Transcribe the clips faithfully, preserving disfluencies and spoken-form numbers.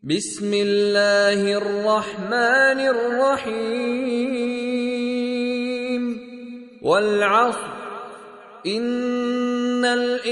بسم اللہ الرحمن الرحیم والعصر ان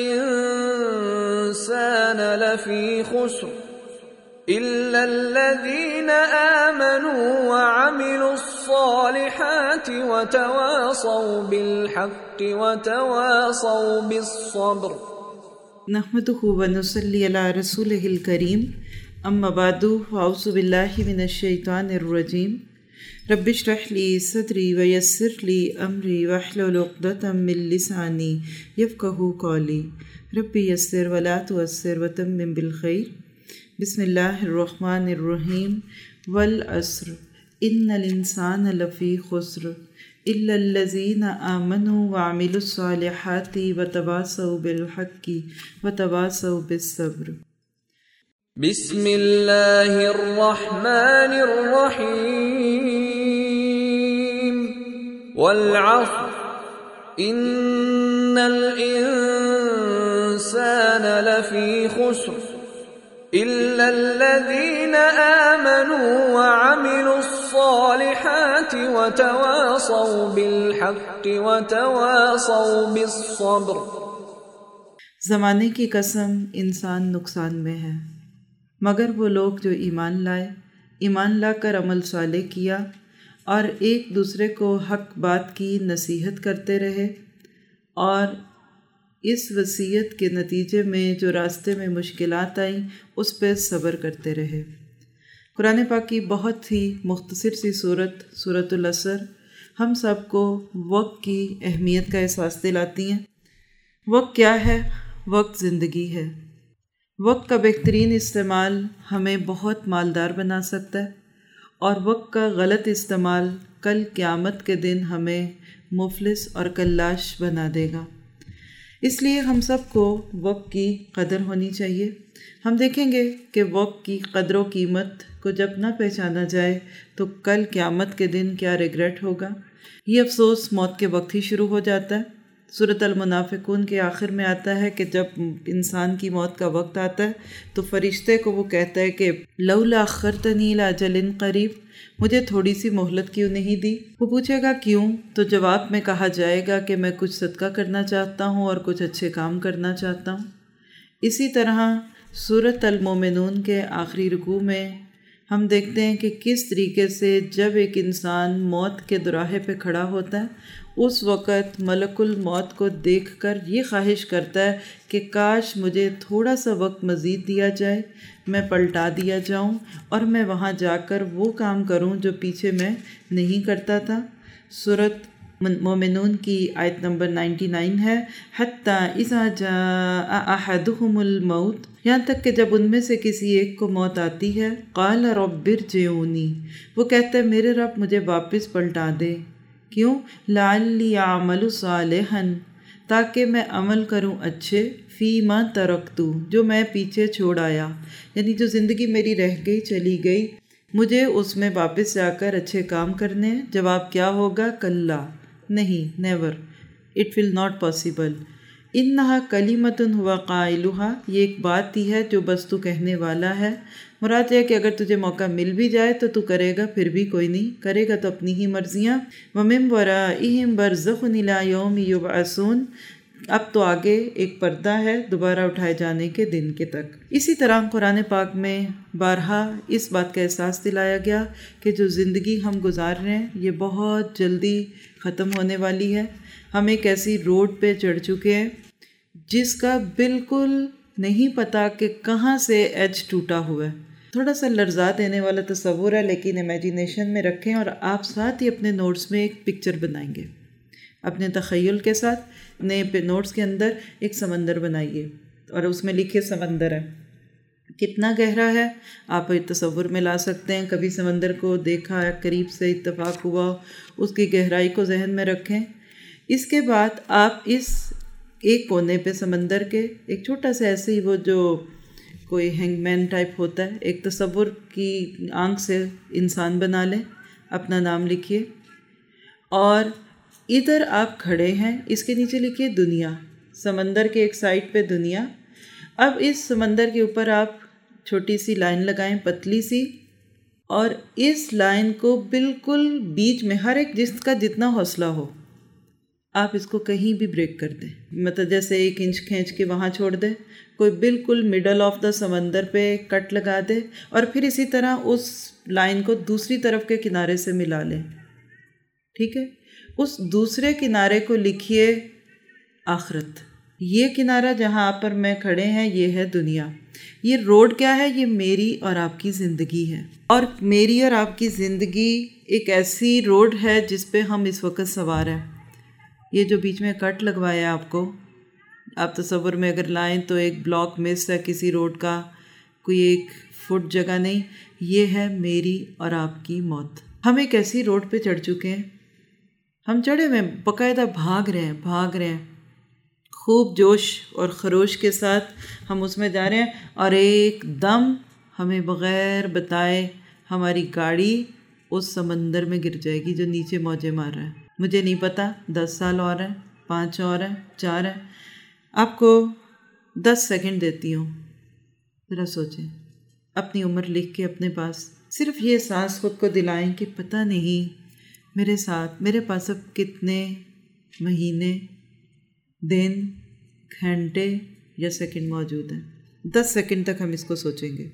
الانسان لفی خسر الا الذین آمنوا وعملوا الصالحات وتواصوا بالحق وتواصوا بالصبر. نحمده ونصلی علی رسولہ الکریم. اما بعد فاعوذ باللہ من الشیطان الرجیم. رب اشرح لی صدری ویسر لی امری واحلل عقدۃ من لسانی یفقہوا قولی. رب یسر ولا تعسر وتمم بالخیر. بسم اللہ الرحمن الرحیم. والعصر ان الانسان لفی خسر الا الذین آمنوا وعملوا الصالحات وتواصوا بالحق وتواصوا بالصبر. بسم اللہ الرحمن الرحیم والعصر ان الانسان لفی خسر الا الذین آمنوا وعملوا الصالحات وتواصوا بالحق وتواصوا بالصبر. زمانے کی قسم انسان نقصان میں ہے، مگر وہ لوگ جو ایمان لائے، ایمان لا کر عمل صالح کیا اور ایک دوسرے کو حق بات کی نصیحت کرتے رہے، اور اس وصیت کے نتیجے میں جو راستے میں مشکلات آئیں اس پہ صبر کرتے رہے. قرآن پاک کی بہت ہی مختصر سی صورت سورۃ العصر ہم سب کو وقت کی اہمیت کا احساس دلاتی ہیں. وقت کیا ہے؟ وقت زندگی ہے. وقت کا بہترین استعمال ہمیں بہت مالدار بنا سکتا ہے، اور وقت کا غلط استعمال کل قیامت کے دن ہمیں مفلس اور کلاش بنا دے گا. اس لیے ہم سب کو وقت کی قدر ہونی چاہیے. ہم دیکھیں گے کہ وقت کی قدر و قیمت کو جب نہ پہچانا جائے تو کل قیامت کے دن کیا ریگریٹ ہوگا. یہ افسوس موت کے وقت ہی شروع ہو جاتا ہے. سورۃ المنافقون کے آخر میں آتا ہے کہ جب انسان کی موت کا وقت آتا ہے تو فرشتے کو وہ کہتا ہے کہ لولا اخرتنی الی اجل قریب، مجھے تھوڑی سی مہلت کیوں نہیں دی؟ وہ پوچھے گا کیوں؟ تو جواب میں کہا جائے گا کہ میں کچھ صدقہ کرنا چاہتا ہوں اور کچھ اچھے کام کرنا چاہتا ہوں. اسی طرح سورۃ المومنون کے آخری رکوع میں ہم دیکھتے ہیں کہ کس طریقے سے جب ایک انسان موت کے دوراہے پہ کھڑا ہوتا ہے اس وقت ملک الموت کو دیکھ کر یہ خواہش کرتا ہے کہ کاش مجھے تھوڑا سا وقت مزید دیا جائے، میں پلٹا دیا جاؤں اور میں وہاں جا کر وہ کام کروں جو پیچھے میں نہیں کرتا تھا. سورۃ مومنون کی آیت نمبر نائنٹی نائن ہے، حتی اذا جاء احدهم الموت، یہاں تک کہ جب ان میں سے کسی ایک کو موت آتی ہے، قال رب ارجعونی، وہ کہتا ہے میرے رب مجھے واپس پلٹا دے. کیوں؟ لعلی اعمل صالحا، تاکہ میں عمل کروں اچھے، فیما ترکتو، جو میں پیچھے چھوڑ آیا، یعنی جو زندگی میری رہ گئی چلی گئی مجھے اس میں واپس جا کر اچھے کام کرنے. جواب کیا ہوگا؟ کلا، نہیں، never, it will not possible. انہا کلمۃ ہوا قائلہا، یہ ایک بات ہی ہے جو بس تو کہنے والا ہے. مراد یہ کہ اگر تجھے موقع مل بھی جائے تو تو کرے گا، پھر بھی کوئی نہیں کرے گا تو اپنی ہی مرضیاں. وَمِن وَرَائِهِمْ بَرْزَخٌ إِلَىٰ يَوْمِ يُبْعَثُونَ، اب تو آگے ایک پردہ ہے دوبارہ اٹھائے جانے کے دن کے تک. اسی طرح قرآن پاک میں بارہا اس بات کا احساس دلایا گیا کہ جو زندگی ہم گزار رہے ہیں یہ بہت جلدی ختم ہونے والی ہے. ہم ایک ایسی روڈ پہ چڑھ چکے ہیں جس کا بالکل نہیں پتہ کہ کہاں سے ایج ٹوٹا ہوا ہے. تھوڑا سا لرزا دینے والا تصور ہے، لیکن امیجینیشن میں رکھیں اور آپ ساتھ ہی اپنے نوٹس میں ایک پکچر بنائیں گے. اپنے تخیل کے ساتھ اپنے نوٹس کے اندر ایک سمندر بنائیے اور اس میں لکھے سمندر ہے. کتنا گہرا ہے آپ تصور میں لا سکتے ہیں. کبھی سمندر کو دیکھا ہے، قریب سے اتفاق ہوا، اس کی گہرائی کو ذہن میں رکھیں. اس کے بعد آپ اس ایک کونے پہ سمندر کے ایک چھوٹا سا ایسے ہی وہ جو کوئی ہینگ مین ٹائپ ہوتا ہے، ایک تصور کی آنکھ سے انسان بنا لیں، اپنا نام لکھیے، اور ادھر آپ کھڑے ہیں، اس کے نیچے لکھیے دنیا. سمندر کے ایک سائڈ پہ دنیا. اب اس سمندر کے اوپر آپ چھوٹی سی لائن لگائیں پتلی سی، اور اس لائن کو بالکل بیچ میں، ہر ایک جس کا جتنا حوصلہ ہو آپ اس کو کہیں بھی بریک کر دیں، مطلب جیسے ایک انچ کھینچ کے وہاں چھوڑ دیں، کوئی بالکل مڈل آف دا سمندر پہ کٹ لگا دے، اور پھر اسی طرح اس لائن کو دوسری طرف کے کنارے سے ملا لیں. ٹھیک ہے، اس دوسرے کنارے کو لکھیے آخرت. یہ کنارہ جہاں آپ پر میں کھڑے ہیں یہ ہے دنیا. یہ روڈ کیا ہے؟ یہ میری اور آپ کی زندگی ہے، اور میری اور آپ کی زندگی ایک ایسی روڈ ہے جس پہ ہم اس وقت سوار ہیں. یہ جو بیچ میں کٹ لگوایا آپ کو، آپ تصور میں اگر لائیں تو ایک بلاک مس ہے کسی روڈ کا، کوئی ایک فٹ جگہ نہیں. یہ ہے میری اور آپ کی موت. ہم ایک ایسی روڈ پہ چڑھ چکے ہیں، ہم چڑھے ہوئے باقاعدہ بھاگ رہے ہیں بھاگ رہے ہیں خوب جوش اور خروش کے ساتھ ہم اس میں جا رہے ہیں، اور ایک دم ہمیں بغیر بتائے ہماری گاڑی اس سمندر میں گر جائے گی جو نیچے موجیں مار رہا ہے. مجھے نہیں پتا دس سال اور ہیں، پانچ اور ہیں، چار ہیں. آپ کو دس سیکنڈ دیتی ہوں، ذرا سوچیں. اپنی عمر لکھ کے اپنے پاس صرف یہ احساس خود کو دلائیں کہ پتہ نہیں میرے ساتھ میرے پاس اب کتنے مہینے، دن، گھنٹے یا سیکنڈ موجود ہیں. دس سیکنڈ تک ہم اس کو سوچیں گے.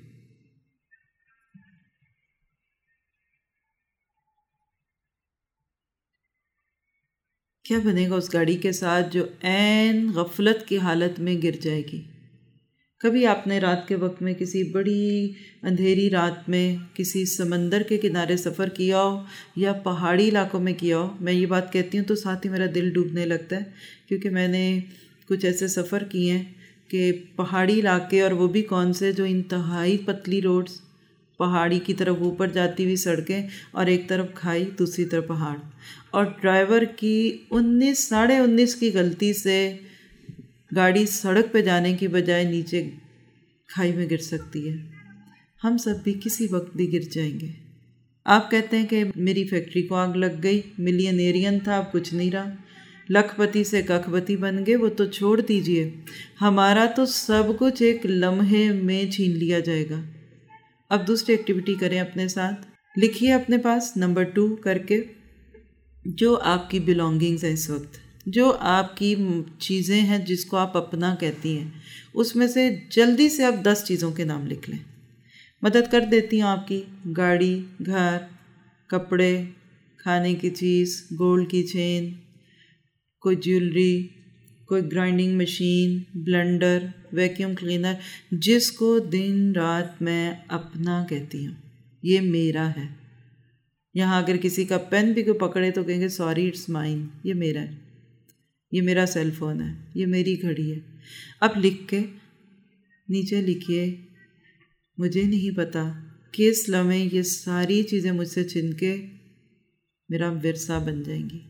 کیا بنے گا اس گاڑی کے ساتھ جو عین غفلت کی حالت میں گر جائے گی؟ کبھی آپ نے رات کے وقت میں کسی بڑی اندھیری رات میں کسی سمندر کے کنارے سفر کیا ہو یا پہاڑی علاقوں میں کیا ہو؟ میں یہ بات کہتی ہوں تو ساتھ ہی میرا دل ڈوبنے لگتا ہے، کیونکہ میں نے کچھ ایسے سفر کیے ہیں کہ پہاڑی علاقے، اور وہ بھی کون سے، جو انتہائی پتلی روڈز، پہاڑی کی طرف اوپر جاتی ہوئی سڑکیں، اور ایک طرف کھائی دوسری طرف پہاڑ، اور ڈرائیور کی انیس ساڑھے انیس کی غلطی سے گاڑی سڑک پہ جانے کی بجائے نیچے کھائی میں گر سکتی ہے. ہم سب بھی کسی وقت بھی گر جائیں گے. آپ کہتے ہیں کہ میری فیکٹری کو آگ لگ گئی، ملینیرین تھا، اب کچھ نہیں رہا، لکھ پتی سے ککھ پتی بن گئے، وہ تو چھوڑ دیجئے، ہمارا تو سب کچھ ایک لمحے میں چھین لیا جائے گا. اب دوسری ایکٹیویٹی کریں اپنے ساتھ. لکھیے اپنے پاس نمبر ٹو کر کے جو آپ کی بلانگنگز ہیں اس وقت، جو آپ کی چیزیں ہیں جس کو آپ اپنا کہتی ہیں، اس میں سے جلدی سے آپ دس چیزوں کے نام لکھ لیں. مدد کر دیتی ہوں آپ کی. گاڑی، گھر، کپڑے، کھانے کی چیز، گولڈ کی چین، کوئی جیولری، کوئی grinding machine, blender, vacuum cleaner, جس کو دن رات میں اپنا کہتی ہوں. یہ میرا ہے. یہاں اگر کسی کا پین بھی کوئی پکڑے تو کہیں گے سوری اٹس مائن، یہ میرا ہے، یہ میرا سیل فون ہے، یہ میری گھڑی ہے. اب لکھ کے نیچے لکھیے مجھے نہیں پتا کس لمحے یہ ساری چیزیں مجھ سے چھن کے میرا ورثہ بن جائیں گی.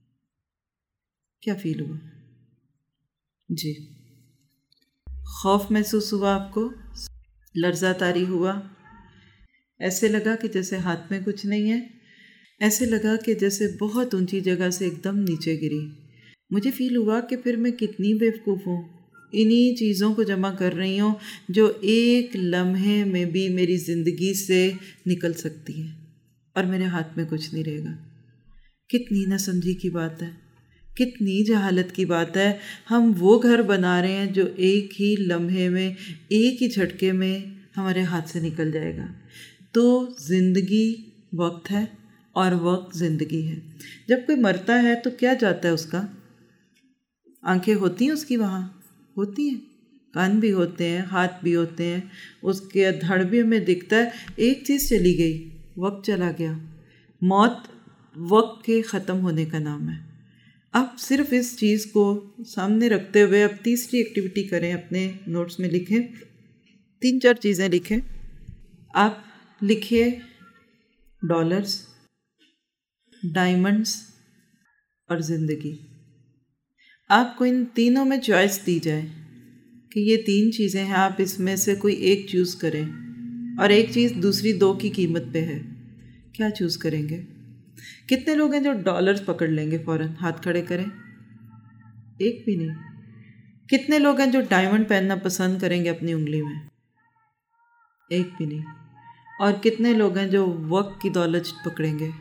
کیا فیل ہوا؟ جی، خوف محسوس ہوا آپ کو؟ لرزہ طاری ہوا؟ ایسے لگا کہ جیسے ہاتھ میں کچھ نہیں ہے؟ ایسے لگا کہ جیسے بہت اونچی جگہ سے ایک دم نیچے گری؟ مجھے فیل ہوا کہ پھر میں کتنی بیوقوف ہوں، انہی چیزوں کو جمع کر رہی ہوں جو ایک لمحے میں بھی میری زندگی سے نکل سکتی ہیں، اور میرے ہاتھ میں کچھ نہیں رہے گا. کتنی نہ سمجھی کی بات ہے، کتنی جہالت کی بات ہے. ہم وہ گھر بنا رہے ہیں جو ایک ہی لمحے میں، ایک ہی جھٹکے میں ہمارے ہاتھ سے نکل جائے گا. تو زندگی وقت ہے اور وقت زندگی ہے. جب کوئی مرتا ہے تو کیا جاتا ہے اس کا؟ آنکھیں ہوتی ہیں اس کی، وہاں ہوتی ہیں، کان بھی ہوتے ہیں، ہاتھ بھی ہوتے ہیں، اس کے دھڑ بھی ہمیں دکھتا ہے. ایک چیز چلی گئی، وقت چلا گیا. موت وقت کے ختم ہونے کا نام ہے. اب صرف اس چیز کو سامنے رکھتے ہوئے اب تیسری ایکٹیویٹی کریں. اپنے نوٹس میں لکھیں، تین چار چیزیں لکھیں. آپ لکھیے ڈالرز، ڈائمنڈز اور زندگی. آپ کو ان تینوں میں چوائس دی جائے کہ یہ تین چیزیں ہیں، آپ اس میں سے کوئی ایک چوز کریں، اور ایک چیز دوسری دو کی قیمت پہ ہے. کیا چوز کریں گے؟ کتنے لوگ ہیں جو ڈالرز پکڑ لیں گے فوراً؟ ہاتھ کھڑے کریں. ایک بھی نہیں. کتنے لوگ ہیں جو ڈائمنڈ پہننا پسند کریں گے اپنی انگلی میں؟ ایک بھی نہیں. اور کتنے لوگ ہیں جو وقت کی دولت پکڑیں گے؟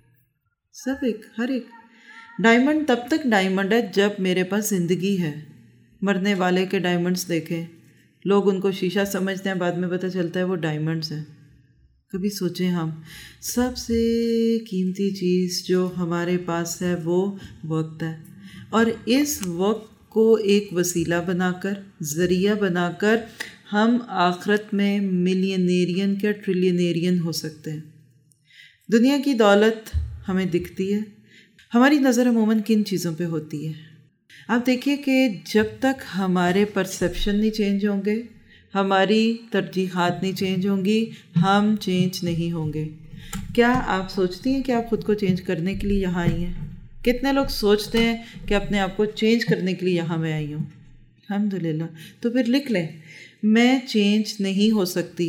سب ایک، ہر ایک. ڈائمنڈ تب تک ڈائمنڈ ہے جب میرے پاس زندگی ہے. مرنے والے کے ڈائمنڈس دیکھیں، لوگ ان کو شیشہ سمجھتے ہیں، بعد میں پتہ چلتا ہے وہ ڈائمنڈس ہیں. کبھی سوچیں، ہم سب سے قیمتی چیز جو ہمارے پاس ہے وہ وقت ہے، اور اس وقت کو ایک وسیلہ بنا کر، ذریعہ بنا کر ہم آخرت میں ملینیرین کیا ٹریلینیرین ہو سکتے ہیں. دنیا کی دولت ہمیں دکھتی ہے، ہماری نظر عموماً کن چیزوں پہ ہوتی ہے؟ آپ دیکھیے کہ جب تک ہمارے پرسیپشن نہیں چینج ہوں گے، ہماری ترجیحات نہیں چینج ہوں گی، ہم چینج نہیں ہوں گے. کیا آپ سوچتی ہیں کہ آپ خود کو چینج کرنے کے لیے یہاں آئی ہیں؟ کتنے لوگ سوچتے ہیں کہ اپنے آپ کو چینج کرنے کے لیے یہاں میں آئی ہوں؟ الحمدللہ. تو پھر لکھ لیں، میں چینج نہیں ہو سکتی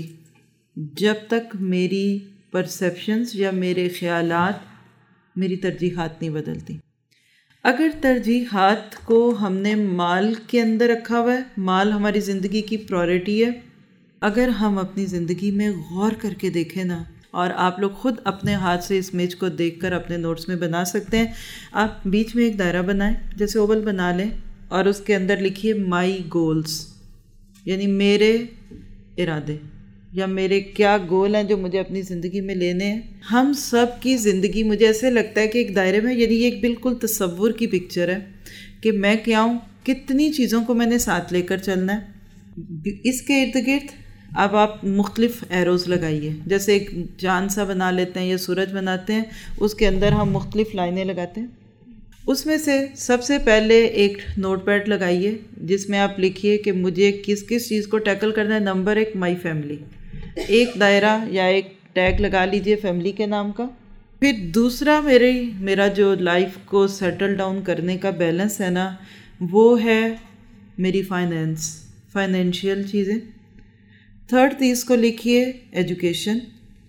جب تک میری پرسیپشنز یا میرے خیالات، میری ترجیحات نہیں بدلتی. اگر ترجیحات کو ہم نے مال کے اندر رکھا ہوا ہے، مال ہماری زندگی کی پرائورٹی ہے، اگر ہم اپنی زندگی میں غور کر کے دیکھیں نا، اور آپ لوگ خود اپنے ہاتھ سے اس امیج کو دیکھ کر اپنے نوٹس میں بنا سکتے ہیں. آپ بیچ میں ایک دائرہ بنائیں، جیسے اوول بنا لیں، اور اس کے اندر لکھیے مائی گولز، یعنی میرے ارادے یا میرے کیا گول ہیں جو مجھے اپنی زندگی میں لینے ہیں. ہم سب کی زندگی مجھے ایسے لگتا ہے کہ ایک دائرے میں، یعنی یہ ایک بالکل تصور کی پکچر ہے کہ میں کیا ہوں، کتنی چیزوں کو میں نے ساتھ لے کر چلنا ہے. اس کے ارد گرد اب آپ مختلف ایروز لگائیے، جیسے ایک چاند سا بنا لیتے ہیں یا سورج بناتے ہیں، اس کے اندر ہم مختلف لائنیں لگاتے ہیں. اس میں سے سب سے پہلے ایک نوٹ پیڈ لگائیے جس میں آپ لکھیے کہ مجھے کس کس چیز کو ٹیکل کرنا ہے. نمبر ایک، مائی فیملی، ایک دائرہ یا ایک ٹیگ لگا لیجئے فیملی کے نام کا. پھر دوسرا میرے میرا جو لائف کو سیٹل ڈاؤن کرنے کا بیلنس ہے نا، وہ ہے میری فائنینس، فائنینشیل چیزیں. تھرڈ تیس کو لکھیے ایجوکیشن.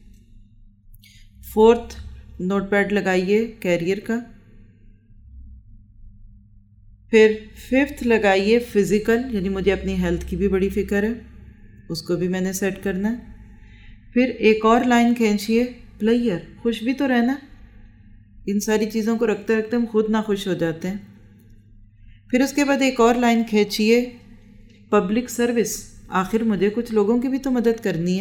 فورتھ نوٹ پیڈ لگائیے کیریئر کا. پھر ففتھ لگائیے فزیکل، یعنی مجھے اپنی ہیلتھ کی بھی بڑی فکر ہے، اس کو بھی میں نے سیٹ کرنا ہے. پھر ایک اور لائن کھینچیے پلیئر، خوش بھی تو رہنا. ان ساری چیزوں کو رکھتے رکھتے ہم خود نہ خوش ہو جاتے ہیں. پھر اس کے بعد ایک اور لائن کھینچیے پبلک سروس، آخر مجھے کچھ لوگوں کی بھی تو مدد کرنی ہے.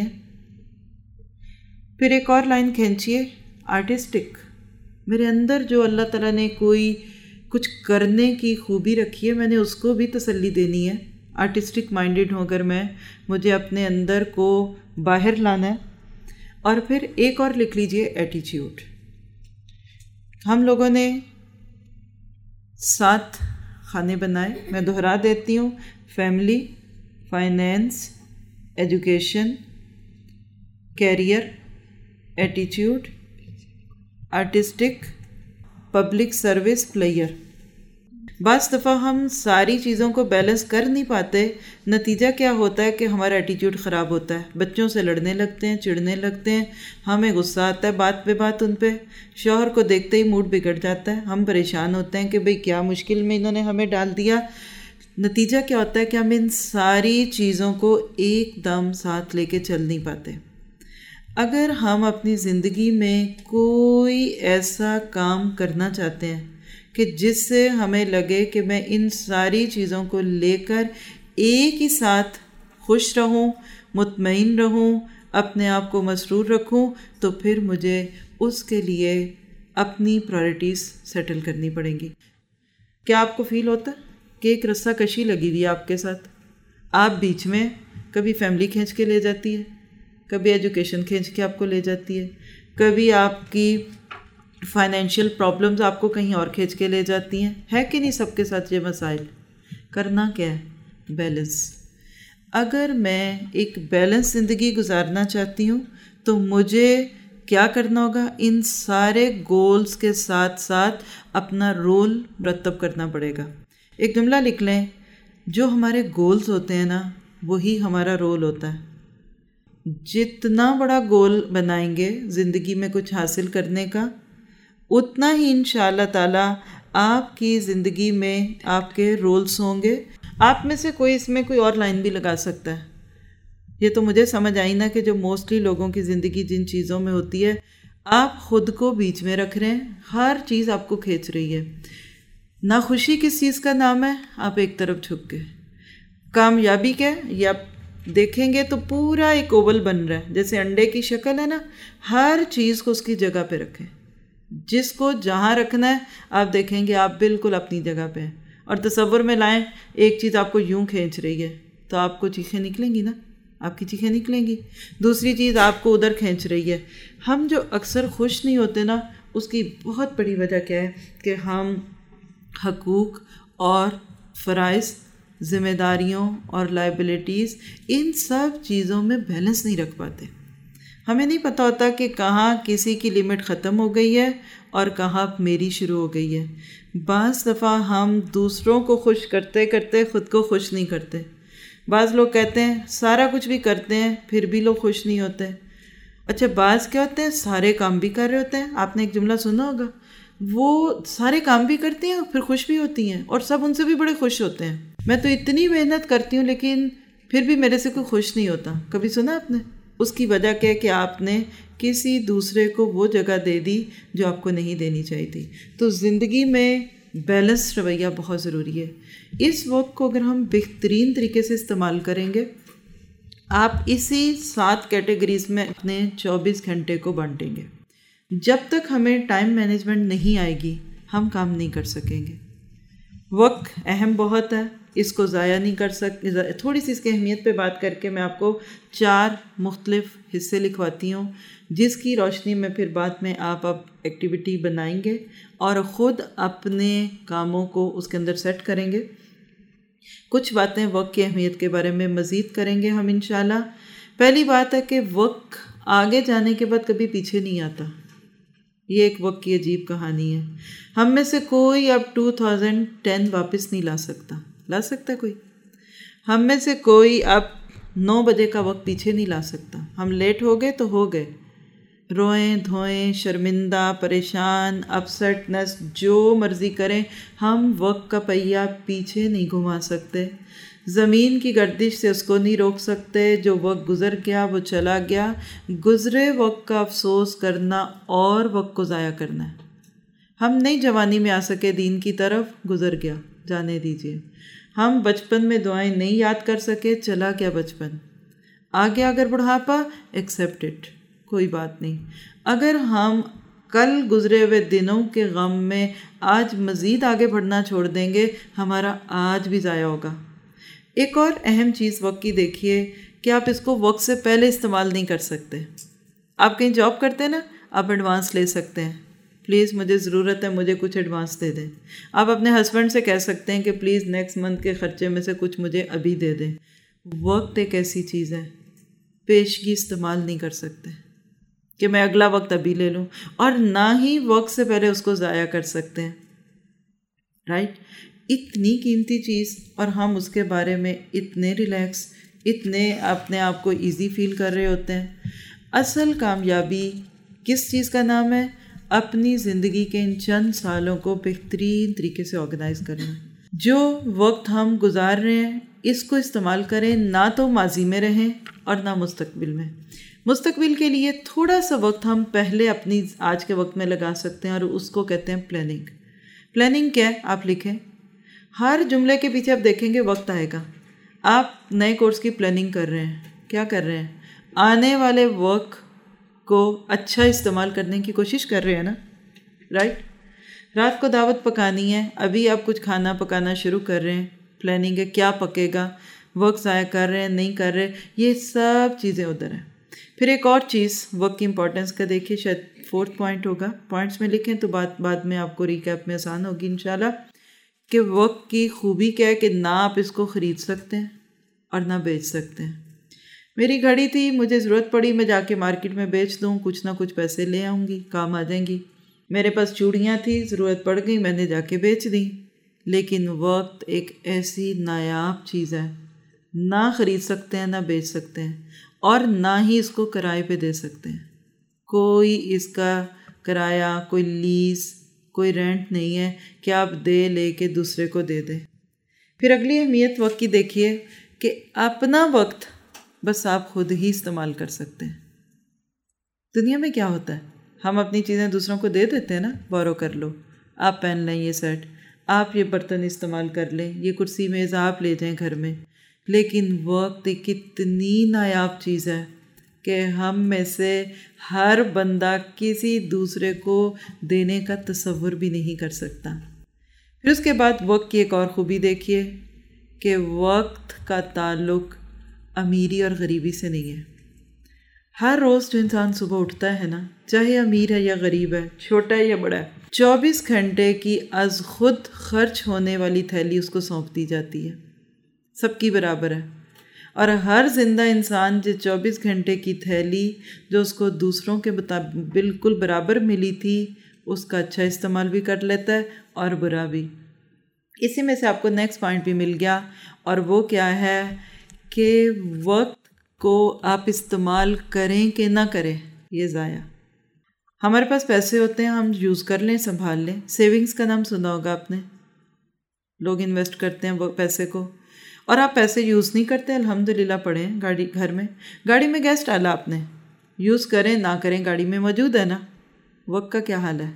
پھر ایک اور لائن کھینچیے آرٹسٹک، میرے اندر جو اللہ تعالیٰ نے کوئی کچھ کرنے کی خوبی رکھی ہے، میں نے اس کو بھی تسلی دینی ہے. آرٹسٹک مائنڈڈ ہوں اگر میں، مجھے اپنے اندر کو باہر لانا ہے. اور پھر ایک اور لکھ لیجئے ایٹیچیوڈ. ہم لوگوں نے سات خانے بنائے، میں دہرا دیتی ہوں: فیملی، فائنینس، ایجوکیشن، کیریئر، ایٹیچیوڈ، آرٹسٹک، پبلک سروس، پلیئر. بعض دفعہ ہم ساری چیزوں کو بیلنس کر نہیں پاتے. نتیجہ کیا ہوتا ہے کہ ہمارا ایٹیٹیوڈ خراب ہوتا ہے، بچوں سے لڑنے لگتے ہیں، چڑھنے لگتے ہیں، ہمیں غصہ آتا ہے بات پہ بات ان پہ، شوہر کو دیکھتے ہی موڈ بگڑ جاتا ہے، ہم پریشان ہوتے ہیں کہ بھئی کیا مشکل میں انہوں نے ہمیں ڈال دیا. نتیجہ کیا ہوتا ہے کہ ہم ان ساری چیزوں کو ایک دم ساتھ لے کے چل نہیں پاتے. اگر ہم اپنی زندگی میں کوئی ایسا کام کرنا چاہتے ہیں کہ جس سے ہمیں لگے کہ میں ان ساری چیزوں کو لے کر ایک ہی ساتھ خوش رہوں، مطمئن رہوں، اپنے آپ کو مسرور رکھوں، تو پھر مجھے اس کے لیے اپنی پرائرٹیز سیٹل کرنی پڑیں گی. کیا آپ کو فیل ہوتا ہے کہ ایک رسہ کشی لگی ہوئی ہے آپ کے ساتھ؟ آپ بیچ میں کبھی فیملی کھینچ کے لے جاتی ہے، کبھی ایجوکیشن کھینچ کے آپ کو لے جاتی ہے، کبھی آپ کی فائنینشیل پرابلمز آپ کو کہیں اور کھینچ کے لے جاتی ہیں. ہے کہ نہیں سب کے ساتھ یہ مسائل؟ کرنا کیا ہے؟ بیلنس. اگر میں ایک بیلنس زندگی گزارنا چاہتی ہوں تو مجھے کیا کرنا ہوگا؟ ان سارے گولز کے ساتھ ساتھ اپنا رول مرتب کرنا پڑے گا. ایک جملہ لکھ لیں: جو ہمارے گولز ہوتے ہیں نا، وہی ہمارا رول ہوتا ہے. جتنا بڑا گول بنائیں گے زندگی میں کچھ حاصل کرنے کا، اتنا ہی انشاءاللہ تعالیٰ آپ کی زندگی میں آپ کے رولز ہوں گے. آپ میں سے کوئی اس میں کوئی اور لائن بھی لگا سکتا ہے. یہ تو مجھے سمجھ آئی نا کہ جو موسٹلی لوگوں کی زندگی جن چیزوں میں ہوتی ہے، آپ خود کو بیچ میں رکھ رہے ہیں، ہر چیز آپ کو کھینچ رہی ہے۔ ناخوشی کس چیز کا نام ہے؟ آپ ایک طرف جھک گئے۔ کامیابی کیا ہے؟ یہ آپ دیکھیں گے تو پورا ایک اوول بن رہا ہے، جیسے انڈے کی شکل ہے نا، ہر چیز کو اس کی جگہ پہ رکھیں، جس کو جہاں رکھنا ہے آپ دیکھیں گے آپ بالکل اپنی جگہ پہ ہیں، اور تصور میں لائیں ایک چیز آپ کو یوں کھینچ رہی ہے تو آپ کو چیخیں نکلیں گی نا، آپ کی چیخیں نکلیں گی۔ دوسری چیز آپ کو ادھر کھینچ رہی ہے۔ ہم جو اکثر خوش نہیں ہوتے نا، اس کی بہت بڑی وجہ کیا ہے کہ ہم حقوق اور فرائض، ذمہ داریوں اور لائبلٹیز، ان سب چیزوں میں بیلنس نہیں رکھ پاتے۔ ہمیں نہیں پتہ ہوتا کہ کہاں کسی کی لمٹ ختم ہو گئی ہے اور کہاں میری شروع ہو گئی ہے۔ بعض دفعہ ہم دوسروں کو خوش کرتے کرتے خود کو خوش نہیں کرتے۔ بعض لوگ کہتے ہیں سارا کچھ بھی کرتے ہیں پھر بھی لوگ خوش نہیں ہوتے۔ اچھا، بعض کیا ہوتے ہیں سارے کام بھی کر رہے ہوتے ہیں، آپ نے ایک جملہ سنا ہوگا، وہ سارے کام بھی کرتی ہیں پھر خوش بھی ہوتی ہیں، اور سب ان سے بھی بڑے خوش ہوتے ہیں۔ میں تو اتنی محنت کرتی ہوں لیکن پھر بھی میرے سے کوئی خوش نہیں ہوتا۔ کبھی سنا آپ نے؟ اس کی وجہ کیا ہے کہ آپ نے کسی دوسرے کو وہ جگہ دے دی جو آپ کو نہیں دینی چاہیے تھی۔ تو زندگی میں بیلنس رویہ بہت ضروری ہے۔ اس وقت کو اگر ہم بہترین طریقے سے استعمال کریں گے، آپ اسی سات کیٹیگریز میں اپنے چوبیس گھنٹے کو بانٹیں گے۔ جب تک ہمیں ٹائم مینجمنٹ نہیں آئے گی ہم کام نہیں کر سکیں گے۔ وقت اہم بہت ہے، اس کو ضائع نہیں کر سکتے۔ تھوڑی سی اس کی اہمیت پہ بات کر کے میں آپ کو چار مختلف حصے لکھواتی ہوں، جس کی روشنی میں پھر بعد میں آپ اب ایکٹیویٹی بنائیں گے اور خود اپنے کاموں کو اس کے اندر سیٹ کریں گے۔ کچھ باتیں وقت کی اہمیت کے بارے میں مزید کریں گے ہم انشاءاللہ۔ پہلی بات ہے کہ وقت آگے جانے کے بعد کبھی پیچھے نہیں آتا۔ یہ ایک وقت کی عجیب کہانی ہے۔ ہم میں سے کوئی اب ٹو تھاؤزینڈ ٹین واپس نہیں لا سکتا۔ لا سکتا کوئی؟ ہم میں سے کوئی اب نو بجے کا وقت پیچھے نہیں لا سکتا۔ ہم لیٹ ہو گئے تو ہو گئے، روئیں دھوئیں، شرمندہ، پریشان، اپسٹنس، جو مرضی کریں، ہم وقت کا پہیہ پیچھے نہیں گھما سکتے۔ زمین کی گردش سے اس کو نہیں روک سکتے۔ جو وقت گزر گیا وہ چلا گیا۔ گزرے وقت کا افسوس کرنا اور وقت کو ضائع کرنا ہے۔ ہم نئی جوانی میں آ سکے دین کی طرف، گزر گیا، جانے دیجیے۔ ہم بچپن میں دعائیں نہیں یاد کر سکے، چلا گیا بچپن۔ آگے اگر بڑھاپا، ایکسیپٹ اٹ، کوئی بات نہیں۔ اگر ہم کل گزرے ہوئے دنوں کے غم میں آج مزید آگے بڑھنا چھوڑ دیں گے، ہمارا آج بھی ضائع ہوگا۔ ایک اور اہم چیز وقت کی دیکھیے کہ آپ اس کو وقت سے پہلے استعمال نہیں کر سکتے۔ آپ کہیں جاب کرتے ہیں نا، آپ ایڈوانس لے سکتے ہیں، پلیز مجھے ضرورت ہے، مجھے کچھ ایڈوانس دے دیں۔ آپ اپنے ہسبینڈ سے کہہ سکتے ہیں کہ پلیز نیکسٹ منتھ کے خرچے میں سے کچھ مجھے ابھی دے دیں۔ وقت ایک ایسی چیز ہے، پیشگی استعمال نہیں کر سکتے کہ میں اگلا وقت ابھی لے لوں، اور نہ ہی وقت سے پہلے اس کو ضائع کر سکتے ہیں، رائٹ؟ اتنی قیمتی چیز اور ہم اس کے بارے میں اتنے ریلیکس، اتنے اپنے آپ کو ایزی فیل کر رہے ہوتے ہیں۔ اصل کامیابی کس چیز کا نام ہے؟ اپنی زندگی کے ان چند سالوں کو بہترین طریقے سے آرگنائز کرنا۔ جو وقت ہم گزار رہے ہیں اس کو استعمال کریں، نہ تو ماضی میں رہیں اور نہ مستقبل میں۔ مستقبل کے لیے تھوڑا سا وقت ہم پہلے اپنی آج کے وقت میں لگا سکتے ہیں، اور اس کو کہتے ہیں پلاننگ۔ پلاننگ کیا ہے؟ آپ لکھیں، ہر جملے کے پیچھے آپ دیکھیں گے وقت آئے گا۔ آپ نئے کورس کی پلاننگ کر رہے ہیں، کیا کر رہے ہیں؟ آنے والے وقت کو اچھا استعمال کرنے کی کوشش کر رہے ہیں نا، رائٹ؟ رات کو دعوت پکانی ہے، ابھی آپ کچھ کھانا پکانا شروع کر رہے ہیں، پلاننگ ہے کیا پکے گا، وقت ضائع کر رہے ہیں نہیں کر رہے، یہ سب چیزیں ادھر ہیں۔ پھر ایک اور چیز وقت کی امپورٹنس کا دیکھیے، شاید فورتھ پوائنٹ ہوگا، پوائنٹس میں لکھیں تو بات بعد میں آپ کو ریکیپ میں آسان ہوگی انشاءاللہ، کہ وقت کی خوبی کیا ہے کہ نہ آپ اس کو خرید سکتے ہیں اور نہ بیچ سکتے ہیں۔ میری گھڑی تھی، مجھے ضرورت پڑی میں جا کے مارکیٹ میں بیچ دوں، کچھ نہ کچھ پیسے لے آؤں گی، کام آ جائیں گی۔ میرے پاس چوڑیاں تھیں، ضرورت پڑ گئی، میں نے جا کے بیچ دیں۔ لیکن وقت ایک ایسی نایاب چیز ہے، نہ خرید سکتے ہیں نہ بیچ سکتے ہیں، اور نہ ہی اس کو کرائے پہ دے سکتے ہیں۔ کوئی اس کا کرایہ، کوئی لیز، کوئی رینٹ نہیں ہے کہ آپ دے لے کے دوسرے کو دے دیں۔ پھر اگلی اہمیت وقت کی دیکھیے کہ اپنا وقت بس آپ خود ہی استعمال کر سکتے ہیں۔ دنیا میں کیا ہوتا ہے، ہم اپنی چیزیں دوسروں کو دے دیتے ہیں نا، بورو کر لو، آپ پہن لیں یہ سیٹ، آپ یہ برتن استعمال کر لیں، یہ کرسی میز آپ لے جائیں گھر میں۔ لیکن وقت ایک اتنی نایاب چیز ہے کہ ہم میں سے ہر بندہ کسی دوسرے کو دینے کا تصور بھی نہیں کر سکتا۔ پھر اس کے بعد وقت کی ایک اور خوبی دیکھیے کہ وقت کا تعلق امیری اور غریبی سے نہیں ہے۔ ہر روز جو انسان صبح اٹھتا ہے نا، چاہے امیر ہے یا غریب ہے، چھوٹا ہے یا بڑا ہے، چوبیس گھنٹے کی از خود خرچ ہونے والی تھیلی اس کو سونپ دی جاتی ہے، سب کی برابر ہے۔ اور ہر زندہ انسان جو چوبیس گھنٹے کی تھیلی جو اس کو دوسروں کے مطابق بالکل برابر ملی تھی، اس کا اچھا استعمال بھی کر لیتا ہے اور برا بھی۔ اسی میں سے آپ کو نیکسٹ پوائنٹ بھی مل گیا، اور وہ کیا ہے کہ وقت کو آپ استعمال کریں کہ نہ کریں، یہ ضائع۔ ہمارے پاس پیسے ہوتے ہیں، ہم یوز کر لیں، سنبھال لیں۔ سیونگز کا نام سنا ہوگا آپ نے، لوگ انویسٹ کرتے ہیں وہ پیسے کو، اور آپ پیسے یوز نہیں کرتے، الحمدللہ پڑے ہیں گاڑی گھر میں، گاڑی میں گیس ڈالا آپ نے، یوز کریں نہ کریں گاڑی میں موجود ہے نا۔ وقت کا کیا حال ہے؟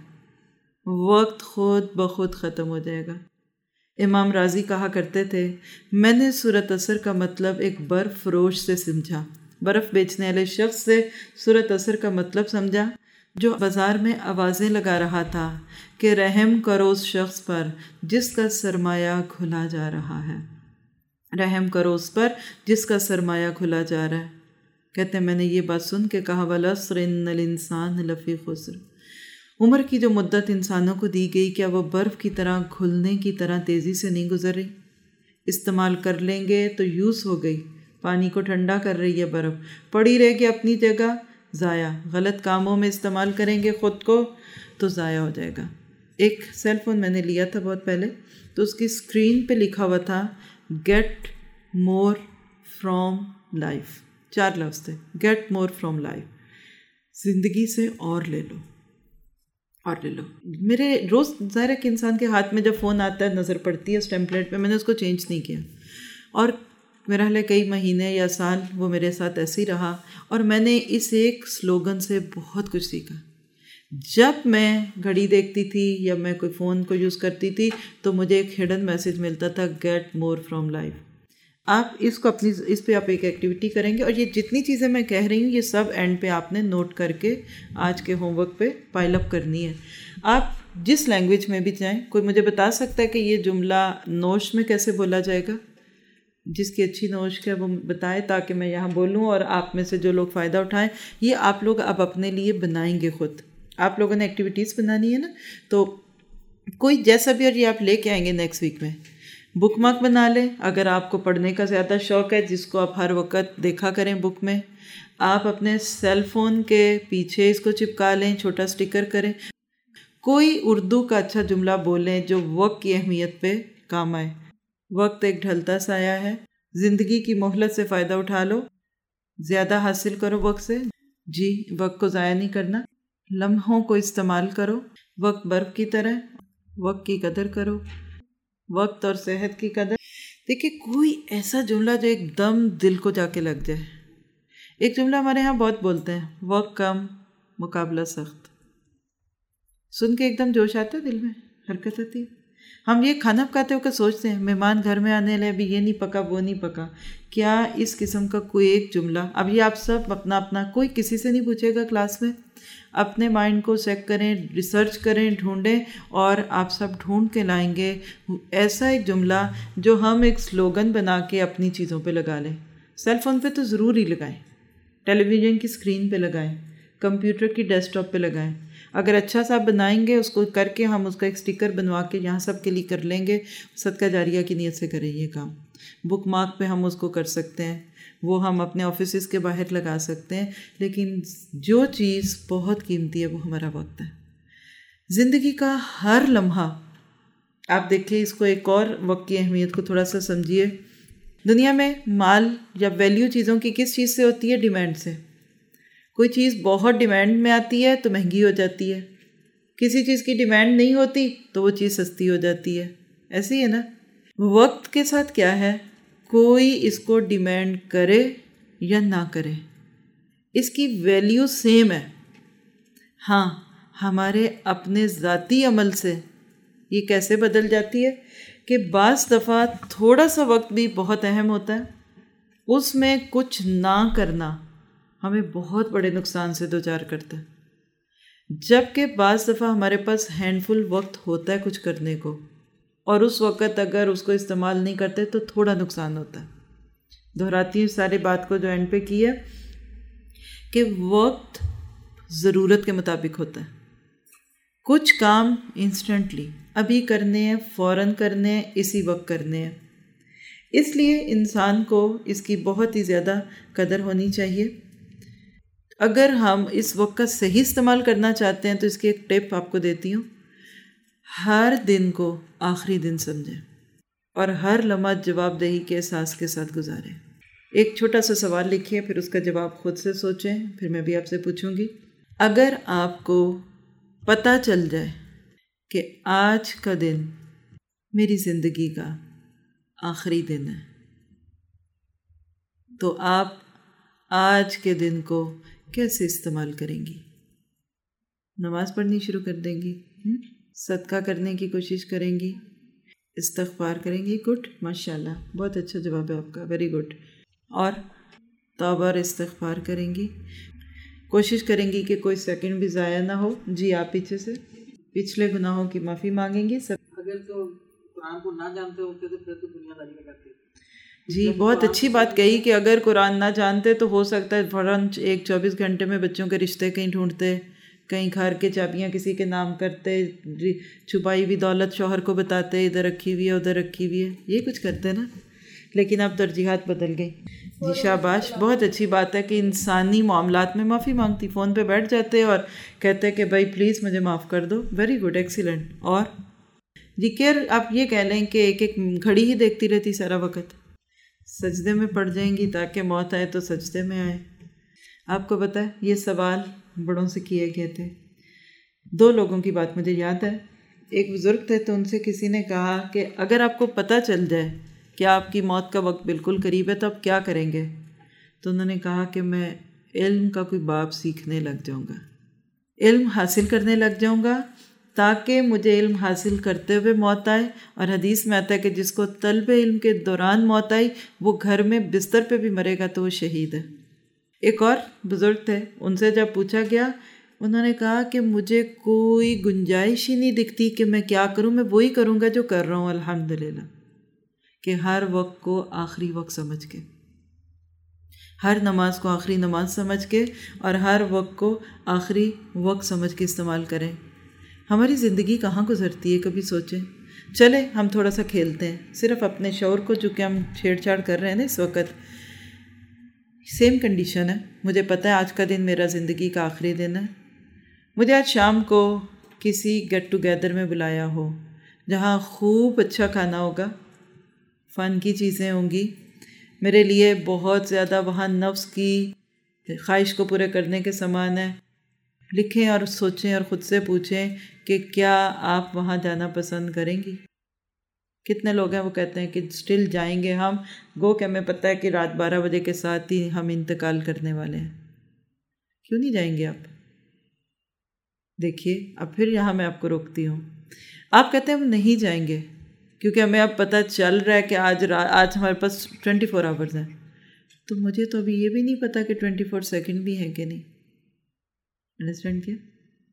وقت خود بخود ختم ہو جائے گا۔ امام راضی کہا کرتے تھے، میں نے سورۃ عصر کا مطلب ایک برف فروش سے سمجھا، برف بیچنے والے شخص سے سورۃ عصر کا مطلب سمجھا جو بازار میں آوازیں لگا رہا تھا کہ رحم کرو اس شخص پر جس کا سرمایہ کھلا جا رہا ہے، رحم کرو اس پر جس کا سرمایہ کھلا جا رہا ہے۔ کہتے ہیں میں نے یہ بات سن کے کہا وَالْعَصْرِ إِنَّ الْإِنسَانَ لَفِي خُسْرٍ، عمر کی جو مدت انسانوں کو دی گئی کیا وہ برف کی طرح کھلنے کی طرح تیزی سے نہیں گزر رہی؟ استعمال کر لیں گے تو یوز ہو گئی، پانی کو ٹھنڈا کر رہی ہے برف، پڑی رہے گی اپنی جگہ، ضائع۔ غلط کاموں میں استعمال کریں گے خود کو تو ضائع ہو جائے گا۔ ایک سیل فون میں نے لیا تھا بہت پہلے، تو اس کی اسکرین پہ لکھا ہوا تھا گیٹ مور فرام لائف، چار لفظ تھے، گیٹ مور فرام لائف، زندگی سے اور لے لو اور لے لو۔ میرے روز ظاہر ہے کہ انسان کے ہاتھ میں جب فون آتا ہے نظر پڑتی ہے اس ٹیمپلیٹ پہ، میں نے اس کو چینج نہیں کیا، اور میرا حال ہے کئی مہینے یا سال وہ میرے ساتھ ایسے ہی رہا، اور میں نے اس ایک سلوگن سے بہت کچھ سیکھا۔ جب میں گھڑی دیکھتی تھی یا میں کوئی فون کو یوز کرتی تھی تو مجھے ایک ہڈن میسج ملتا تھا گیٹ مور فرام لائف۔ آپ اس کو اپنی اس پہ آپ ایک ایکٹیویٹی کریں گے، اور یہ جتنی چیزیں میں کہہ رہی ہوں یہ سب اینڈ پہ آپ نے نوٹ کر کے آج کے ہوم ورک پہ پائل اپ کرنی ہے۔ آپ جس لینگویج میں بھی جائیں، کوئی مجھے بتا سکتا ہے کہ یہ جملہ نوش میں کیسے بولا جائے گا؟ جس کی اچھی نوش ہے وہ بتائے تاکہ میں یہاں بولوں اور آپ میں سے جو لوگ فائدہ اٹھائیں۔ یہ آپ لوگ اب اپنے لیے بنائیں گے خود، آپ لوگوں نے ایکٹیویٹیز بنانی ہے نا، تو کوئی جیسا بھی، اور یہ آپ لے کے آئیں گے نیکسٹ ویک میں۔ بک مارک بنا لیں اگر آپ کو پڑھنے کا زیادہ شوق ہے، جس کو آپ ہر وقت دیکھا کریں بک میں۔ آپ اپنے سیل فون کے پیچھے اس کو چپکا لیں، چھوٹا سٹیکر کریں۔ کوئی اردو کا اچھا جملہ بولیں جو وقت کی اہمیت پہ کام آئے۔ وقت ایک ڈھلتا سایہ ہے، زندگی کی مہلت سے فائدہ اٹھا لو، زیادہ حاصل کرو وقت سے۔ جی، وقت کو ضائع نہیں کرنا، لمحوں کو استعمال کرو، وقت برف کی طرح، وقت کی قدر کرو، وقت اور صحت کی قدر۔ دیکھیے کوئی ایسا جملہ جو ایک دم دل کو جا کے لگ جائے۔ ایک جملہ ہمارے ہاں بہت بولتے ہیں، وقت کم مقابلہ سخت، سن کے ایک دم جوش آتا ہے، دل میں حرکت آتی ہے۔ ہم یہ کھانا پکاتے ہو کے سوچتے ہیں مہمان گھر میں آنے لے، ابھی یہ نہیں پکا وہ نہیں پکا، کیا اس قسم کا کوئی ایک جملہ؟ اب یہ آپ سب اپنا اپنا، کوئی کسی سے نہیں پوچھے گا کلاس میں، اپنے مائنڈ کو چیک کریں، ریسرچ کریں، ڈھونڈیں، اور آپ سب ڈھونڈ کے لائیں گے ایسا ایک جملہ جو ہم ایک سلوگن بنا کے اپنی چیزوں پہ لگا لیں۔ سیل فون پہ تو ضرور ہی لگائیں، ٹیلی ویژن کی اسکرین پہ لگائیں، کمپیوٹر کی ڈیسک ٹاپ پہ لگائیں۔ اگر اچھا سا بنائیں گے اس کو کر کے، ہم اس کا ایک سٹیکر بنوا کے یہاں سب کے لیے کر لیں گے، صدقہ جاریہ کی نیت سے کریں یہ کام۔ بک مارک پہ ہم اس کو کر سکتے ہیں، وہ ہم اپنے آفیسز کے باہر لگا سکتے ہیں، لیکن جو چیز بہت قیمتی ہے وہ ہمارا وقت ہے۔ زندگی کا ہر لمحہ آپ دیکھیں، اس کو ایک اور وقت کی اہمیت کو تھوڑا سا سمجھیے۔ دنیا میں مال یا ویلیو چیزوں کی کس چیز سے ہوتی ہے؟ ڈیمانڈ سے۔ کوئی چیز بہت ڈیمانڈ میں آتی ہے تو مہنگی ہو جاتی ہے، کسی چیز کی ڈیمانڈ نہیں ہوتی تو وہ چیز سستی ہو جاتی ہے، ایسے ہی ہے نا۔ وقت کے ساتھ کیا ہے، کوئی اس کو ڈیمانڈ کرے یا نہ کریں، اس کی ویلیو سیم ہے۔ ہاں، ہمارے اپنے ذاتی عمل سے یہ کیسے بدل جاتی ہے کہ بعض دفعہ تھوڑا سا وقت بھی بہت اہم ہوتا ہے، اس میں کچھ نہ کرنا ہمیں بہت بڑے نقصان سے دوچار کرتا ہے، جبکہ بعض دفعہ ہمارے پاس ہینڈ فل وقت ہوتا ہے کچھ کرنے کو، اور اس وقت اگر اس کو استعمال نہیں کرتے تو تھوڑا نقصان ہوتا ہے۔ دہراتی ہوں ساری بات کو جو اینڈ پہ کی ہے کہ وقت ضرورت کے مطابق ہوتا ہے، کچھ کام انسٹنٹلی ابھی کرنے ہیں، فوراً کرنے ہیں، اسی وقت کرنے ہیں، اس لیے انسان کو اس کی بہت ہی زیادہ قدر ہونی چاہیے۔ اگر ہم اس وقت کا صحیح استعمال کرنا چاہتے ہیں تو اس کی ایک ٹپ آپ کو دیتی ہوں، ہر دن کو آخری دن سمجھیں اور ہر لمحہ جواب دہی کے احساس کے ساتھ گزاریں۔ ایک چھوٹا سا سوال لکھیے، پھر اس کا جواب خود سے سوچیں، پھر میں بھی آپ سے پوچھوں گی۔ اگر آپ کو پتہ چل جائے کہ آج کا دن میری زندگی کا آخری دن ہے، تو آپ آج کے دن کو کیسے استعمال کریں گی؟ نماز پڑھنی شروع کر دیں گی، صدقہ کرنے کی کوشش کریں گی، استغفار کریں گی؟ گڈ، ماشاءاللہ، بہت اچھا جواب ہے آپ کا، ویری گڈ۔ اور توبہ اور استغفار کریں گی، کوشش کریں گی کہ کوئی سیکنڈ بھی ضائع نہ ہو۔ جی آپ پیچھے سے پچھلے گناہوں کی معافی مانگیں گی سب۔ اگر تو قرآن کو نہ جانتے ہوتے تو پھر تو دنیا داری میں کرتے۔ جی بہت اچھی بات کہی کہ اگر قرآن نہ جانتے تو ہو سکتا ہے فوراً ایک چوبیس گھنٹے میں بچوں کے رشتے کہیں ڈھونڈتے، کہیں گھر کے چابیاں کسی کے نام کرتے، چھپائی ہوئی دولت شوہر کو بتاتے ادھر رکھی ہوئی ہے ادھر رکھی ہوئی ہے، یہ کچھ کرتے نا، لیکن اب ترجیحات بدل گئی۔ جی شاباش، بہت اچھی بات ہے کہ انسانی معاملات میں معافی مانگتی، فون پہ بیٹھ جاتے اور کہتے کہ بھائی پلیز مجھے معاف کر دو۔ Very good, excellent. اور جی کیئر آپ یہ کہہ لیں کہ ایک ایک گھڑی ہی دیکھتی رہتی سارا وقت، سجدے میں پڑ جائیں گی تاکہ موت آئے تو سجدے میں آئے۔ آپ کو پتہ ہے یہ سوال بڑوں سے کیے گئے تھے، دو لوگوں کی بات مجھے یاد ہے۔ ایک بزرگ تھے تو ان سے کسی نے کہا کہ اگر آپ کو پتہ چل جائے کہ آپ کی موت کا وقت بالکل قریب ہے تو آپ کیا کریں گے؟ تو انہوں نے کہا کہ میں علم کا کوئی باب سیکھنے لگ جاؤں گا، علم حاصل کرنے لگ جاؤں گا تاکہ مجھے علم حاصل کرتے ہوئے موت آئے۔ اور حدیث میں آتا ہے کہ جس کو طلب علم کے دوران موت آئی وہ گھر میں بستر پہ بھی مرے گا تو وہ شہید ہے۔ ایک اور بزرگ تھے، ان سے جب پوچھا گیا انہوں نے کہا کہ مجھے کوئی گنجائش ہی نہیں دکھتی کہ میں کیا کروں، میں وہی کروں گا جو کر رہا ہوں الحمدللہ، کہ ہر وقت کو آخری وقت سمجھ کے، ہر نماز کو آخری نماز سمجھ کے اور ہر وقت کو آخری وقت سمجھ کے استعمال کریں۔ ہماری زندگی کہاں گزرتی ہے کبھی سوچیں؟ چلے ہم تھوڑا سا کھیلتے ہیں، صرف اپنے شعور کو، چونکہ ہم چھیڑ چھاڑ کر رہے ہیں نا اس وقت، سیم کنڈیشن ہے، مجھے پتہ ہے آج کا دن میرا زندگی کا آخری دن ہے، مجھے آج شام کو کسی گیٹ ٹوگیدر میں بلایا ہو جہاں خوب اچھا کھانا ہوگا، فن کی چیزیں ہوں گی، میرے لیے بہت زیادہ وہاں نفس کی خواہش کو پورے کرنے کے سامان ہے۔ لکھیں اور سوچیں اور خود سے پوچھیں کہ کیا آپ وہاں جانا پسند کریں گی؟ کتنے لوگ ہیں وہ کہتے ہیں کہ سٹل جائیں گے ہم، گو کہ ہمیں پتہ ہے کہ رات بارہ بجے کے ساتھ ہی ہم انتقال کرنے والے ہیں۔ کیوں نہیں جائیں گے آپ؟ دیکھیے اب پھر یہاں میں آپ کو روکتی ہوں، آپ کہتے ہیں ہم نہیں جائیں گے کیونکہ ہمیں اب پتہ چل رہا ہے کہ آج آج ہمارے پاس ٹوینٹی فور آورز ہیں، تو مجھے تو ابھی یہ بھی نہیں پتہ کہ ٹوینٹی فور سیکنڈ بھی ہیں کہ نہیں۔ انڈرسٹینڈ کیا؟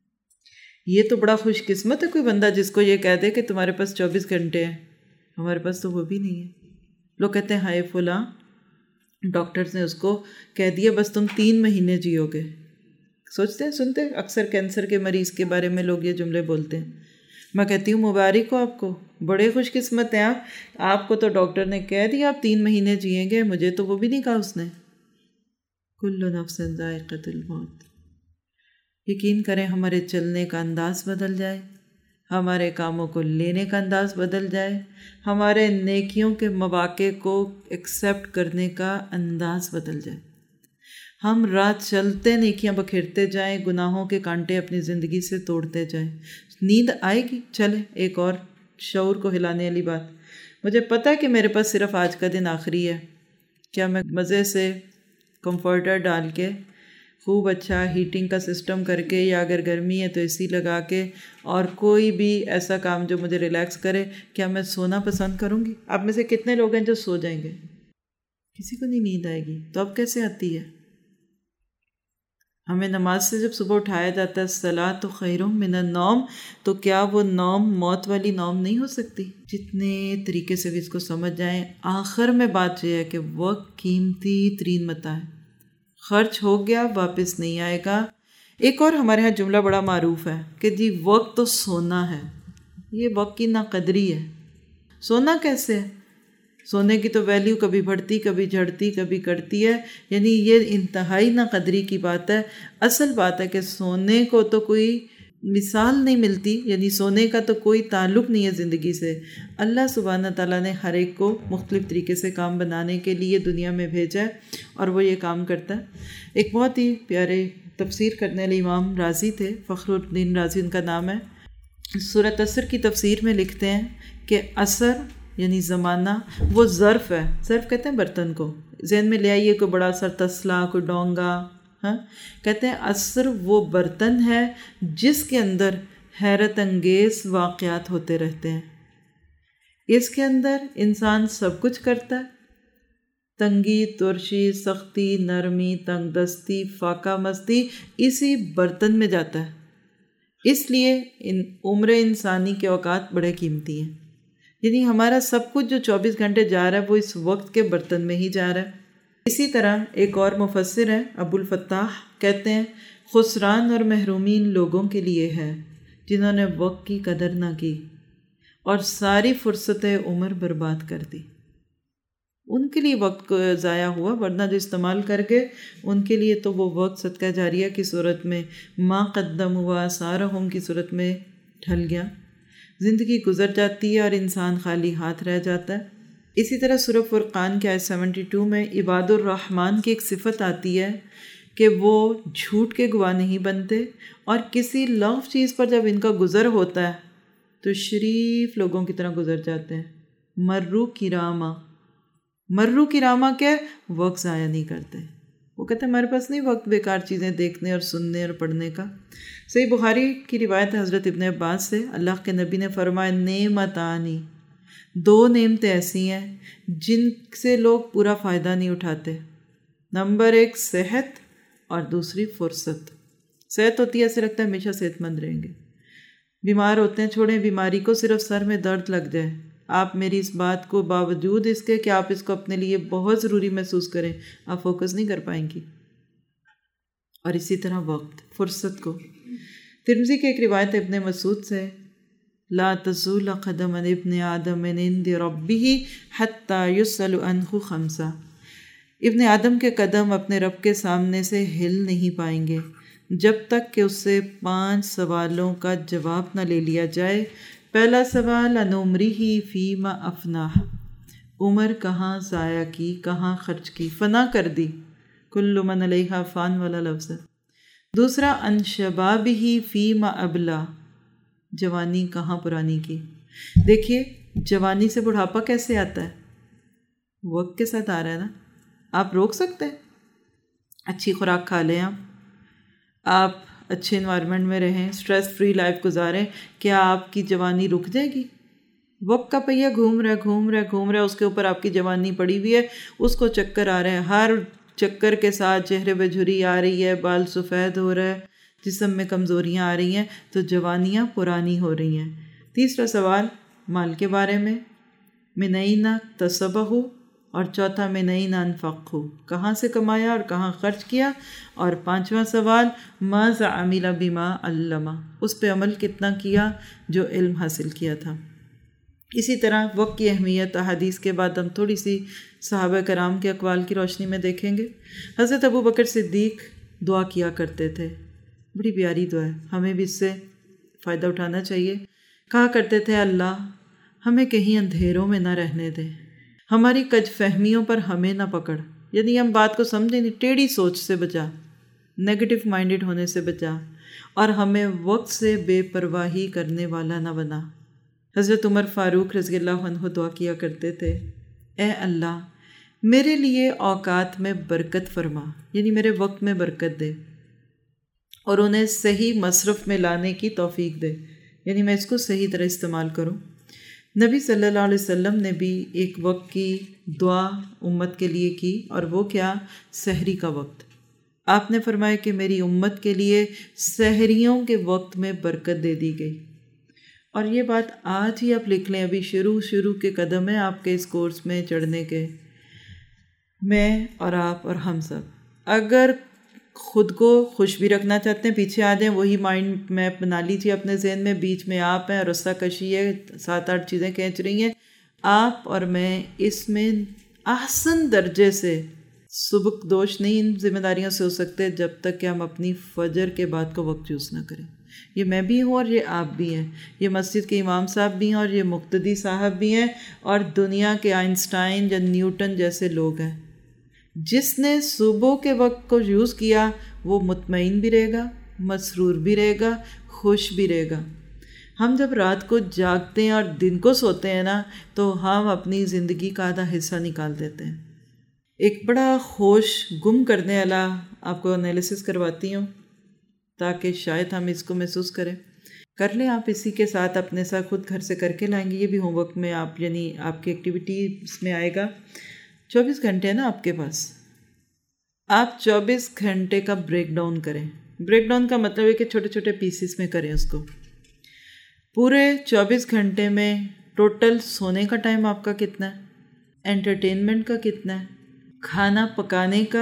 یہ تو بڑا خوش قسمت ہے کوئی بندہ جس کو یہ کہہ دے کہ تمہارے پاس چوبیس گھنٹے ہیں، ہمارے پاس تو وہ بھی نہیں ہے۔ لوگ کہتے ہیں ہائے فلاں ڈاکٹرز نے اس کو کہہ دیا بس تم تین مہینے جیو گے۔ سوچتے ہیں، سنتے ہیں اکثر کینسر کے مریض کے بارے میں لوگ یہ جملے بولتے ہیں، میں کہتی ہوں مبارک ہو آپ کو، بڑے خوش قسمت ہیں آپ، آپ کو تو ڈاکٹر نے کہہ دیا آپ تین مہینے جئیں گے، مجھے تو وہ بھی نہیں کہا اس نے۔ کل نفس ذائقۃ الموت۔ یقین کریں ہمارے چلنے کا انداز بدل جائے، ہمارے کاموں کو لینے کا انداز بدل جائے، ہمارے نیکیوں کے مواقع کو ایکسیپٹ کرنے کا انداز بدل جائے، ہم رات چلتے نیکیاں بکھیرتے جائیں، گناہوں کے کانٹے اپنی زندگی سے توڑتے جائیں، نیند آئے گی۔ چلے ایک اور شعور کو ہلانے والی بات، مجھے پتہ ہے کہ میرے پاس صرف آج کا دن آخری ہے، کیا میں مزے سے کمفرٹر ڈال کے خوب اچھا ہیٹنگ کا سسٹم کر کے، یا اگر گرمی ہے تو اے سی لگا کے، اور کوئی بھی ایسا کام جو مجھے ریلیکس کرے، کیا میں سونا پسند کروں گی؟ آپ میں سے کتنے لوگ ہیں جو سو جائیں گے؟ کسی کو نہیں نیند آئے گی، تو اب کیسے آتی ہے؟ ہمیں نماز سے جب صبح اٹھایا جاتا ہے الصلاۃ خیر من النوم، تو کیا وہ نوم موت والی نوم نہیں ہو سکتی؟ جتنے طریقے سے بھی اس کو سمجھ جائیں، آخر میں بات یہ ہے کہ وقت قیمتی ترین متاع ہے، خرچ ہو گیا واپس نہیں آئے گا۔ ایک اور ہمارے ہاں جملہ بڑا معروف ہے کہ جی وقت تو سونا ہے۔ یہ وقت کی ناقدری ہے۔ سونا کیسے ہے؟ سونے کی تو ویلیو کبھی بڑھتی، کبھی جھڑتی، کبھی کرتی ہے، یعنی یہ انتہائی ناقدری کی بات ہے۔ اصل بات ہے کہ سونے کو تو کوئی مثال نہیں ملتی، یعنی سونے کا تو کوئی تعلق نہیں ہے زندگی سے۔ اللہ سبحانہ تعالیٰ نے ہر ایک کو مختلف طریقے سے کام بنانے کے لیے دنیا میں بھیجا ہے، اور وہ یہ کام کرتا ہے۔ ایک بہت ہی پیارے تفسیر کرنے والے امام رازی تھے، فخر الدین رازی ان کا نام ہے۔ سورۃ عصر کی تفسیر میں لکھتے ہیں کہ عصر یعنی زمانہ وہ ظرف ہے، ظرف کہتے ہیں برتن کو، ذہن میں لے آئیے کوئی بڑا سا تسلا، کوئی ڈونگا، ہاں کہتے ہیں عصر وہ برتن ہے جس کے اندر حیرت انگیز واقعات ہوتے رہتے ہیں۔ اس کے اندر انسان سب کچھ کرتا ہے، تنگی، ترشی، سختی، نرمی، تنگ دستی، فاقہ مستی اسی برتن میں جاتا ہے۔ اس لیے ان عمر انسانی کے اوقات بڑے قیمتی ہیں، یعنی ہمارا سب کچھ جو چوبیس گھنٹے جا رہا ہے وہ اس وقت کے برتن میں ہی جا رہا ہے۔ اسی طرح ایک اور مفسر ہیں ابو الفتاح، کہتے ہیں خسران اور محرومی ان لوگوں کے لیے ہے جنہوں نے وقت کی قدر نہ کی اور ساری فرصت عمر برباد کر دی۔ ان کے لیے وقت ضائع ہوا، ورنہ جو استعمال کر گئے ان کے لیے تو وہ وقت صدقہ جاریہ کی صورت میں، ما قدم ہوا آثارہم کی صورت میں ڈھل گیا۔ زندگی گزر جاتی ہے اور انسان خالی ہاتھ رہ جاتا ہے۔ اسی طرح سورہ فرقان کے آیت سیونٹی ٹو میں عباد الرحمن کی ایک صفت آتی ہے کہ وہ جھوٹ کے گواہ نہیں بنتے، اور کسی لغو چیز پر جب ان کا گزر ہوتا ہے تو شریف لوگوں کی طرح گزر جاتے ہیں۔ مرو کرامہ، مرو کرامہ کیا ہے؟ وقت ضائع نہیں کرتے۔ وہ کہتے ہیں ہمارے پاس نہیں وقت بیکار چیزیں دیکھنے اور سننے اور پڑھنے کا۔ صحیح بخاری کی روایت ہے حضرت ابن عباس سے، اللہ کے نبی نے فرمایا نعمتانی، دو نعمتیں ایسی ہیں جن سے لوگ پورا فائدہ نہیں اٹھاتے۔ نمبر ایک صحت اور دوسری فرصت۔ صحت ہوتی ہے ایسے لگتا ہے ہمیشہ صحت مند رہیں گے، بیمار ہوتے ہیں، چھوڑیں بیماری کو، صرف سر میں درد لگ جائے، آپ میری اس بات کو باوجود اس کے کہ آپ اس کو اپنے لیے بہت ضروری محسوس کریں، آپ فوکس نہیں کر پائیں گی۔ اور اسی طرح وقت، فرصت کو۔ ترمذی کی ایک روایت ابن مسعود سے، لا تزول قدم ابن آدم من عند ربہ حتی یسأل عنہ خمسہ، ابن آدم کے قدم اپنے رب کے سامنے سے ہل نہیں پائیں گے جب تک کہ اس سے پانچ سوالوں کا جواب نہ لے لیا جائے۔ پہلا سوال عن عمرہ فیما افناہ، عمر کہاں ضائع کی، کہاں خرچ کی، فنا کر دی، کل من علیہا فان والا لفظ ہے۔ دوسرا عن شبابہ فیما ابلا، جوانی کہاں پرانی کی۔ دیکھیے جوانی سے بڑھاپا کیسے آتا ہے؟ وقت کے ساتھ آ رہا ہے نا۔ آپ روک سکتے ہیں؟ اچھی خوراک کھا لیں، آپ آپ اچھے انوائرمنٹ میں رہیں، سٹریس فری لائف گزاریں، کیا آپ کی جوانی رک جائے گی؟ وقت کا پہیہ گھوم رہا ہے گھوم رہا ہے گھوم رہا ہے، اس کے اوپر آپ کی جوانی پڑی ہوئی ہے، اس کو چکر آ رہے ہیں، ہر چکر کے ساتھ چہرے پہ جھری آ رہی ہے، بال سفید ہو رہا ہے، جسم میں کمزوریاں آ رہی ہیں، تو جوانیاں پرانی ہو رہی ہیں۔ تیسرا سوال مال کے بارے میں، من این اکتسبہ، اور چوتھا من این انفقہ، کہاں سے کمایا اور کہاں خرچ کیا، اور پانچواں سوال ماذا عمل بما علم، اس پہ عمل کتنا کیا جو علم حاصل کیا تھا۔ اسی طرح وقت کی اہمیت احادیث کے بعد ہم تھوڑی سی صحابہ کرام کے اقوال کی روشنی میں دیکھیں گے۔ حضرت ابو بکر صدیق دعا کیا کرتے تھے، بڑی پیاری دعا ہے، ہمیں بھی اس سے فائدہ اٹھانا چاہیے۔ کہا کرتے تھے اللہ ہمیں کہیں اندھیروں میں نہ رہنے دے، ہماری کج فہمیوں پر ہمیں نہ پکڑ، یعنی ہم بات کو سمجھیں نہیں، ٹیڑھی سوچ سے بچا، نیگیٹو مائنڈڈ ہونے سے بچا، اور ہمیں وقت سے بے پرواہی کرنے والا نہ بنا۔ حضرت عمر فاروق رضی اللہ عنہ دعا کیا کرتے تھے، اے اللہ میرے لیے اوقات میں برکت فرما، یعنی میرے وقت میں برکت دے اور انہیں صحیح مصرف میں لانے کی توفیق دے، یعنی میں اس کو صحیح طرح استعمال کروں۔ نبی صلی اللہ علیہ وسلم نے بھی ایک وقت کی دعا امت کے لیے کی، اور وہ کیا؟ سحری کا وقت۔ آپ نے فرمایا کہ میری امت کے لیے سحریوں کے وقت میں برکت دے دی گئی، اور یہ بات آج ہی آپ لکھ لیں، ابھی شروع شروع کے قدم ہیں آپ کے اس کورس میں چڑھنے کے۔ میں اور آپ اور ہم سب اگر خود کو خوش بھی رکھنا چاہتے ہیں، پیچھے آ جائیں، وہی مائنڈ میپ بنا لیجیے اپنے ذہن میں، بیچ میں آپ ہیں، رسہ کشی ہے، سات آٹھ چیزیں کھینچ رہی ہیں، آپ اور میں اس میں احسن درجے سے سبک دوش نہیں ان ذمہ داریوں سے ہو سکتے جب تک کہ ہم اپنی فجر کے بعد کو وقت یوز نہ کریں۔ یہ میں بھی ہوں اور یہ آپ بھی ہیں، یہ مسجد کے امام صاحب بھی ہیں اور یہ مقتدی صاحب بھی ہیں، اور دنیا کے آئنسٹائن یا نیوٹن جیسے لوگ ہیں۔ جس نے صبح کے وقت کو یوز کیا وہ مطمئن بھی رہے گا، مسرور بھی رہے گا، خوش بھی رہے گا۔ ہم جب رات کو جاگتے ہیں اور دن کو سوتے ہیں نا، تو ہم اپنی زندگی کا آدھا حصہ نکال دیتے ہیں۔ ایک بڑا خوش گم کرنے والا آپ کو انالیسس کرواتی ہوں تاکہ شاید ہم اس کو محسوس کریں، کر لیں آپ اسی کے ساتھ اپنے ساتھ خود گھر سے کر کے لائیں گے، یہ بھی ہوم ورک میں آپ یعنی آپ کی ایکٹیویٹی اس میں آئے گا۔ چوبیس گھنٹے ہیں نا آپ کے پاس، آپ چوبیس گھنٹے کا بریک ڈاؤن کریں۔ بریک ڈاؤن کا مطلب ہے کہ چھوٹے چھوٹے پیسز میں کریں اس کو۔ پورے چوبیس گھنٹے میں ٹوٹل سونے کا ٹائم آپ کا کتنا ہے، انٹرٹینمنٹ کا کتنا ہے، کھانا پکانے کا،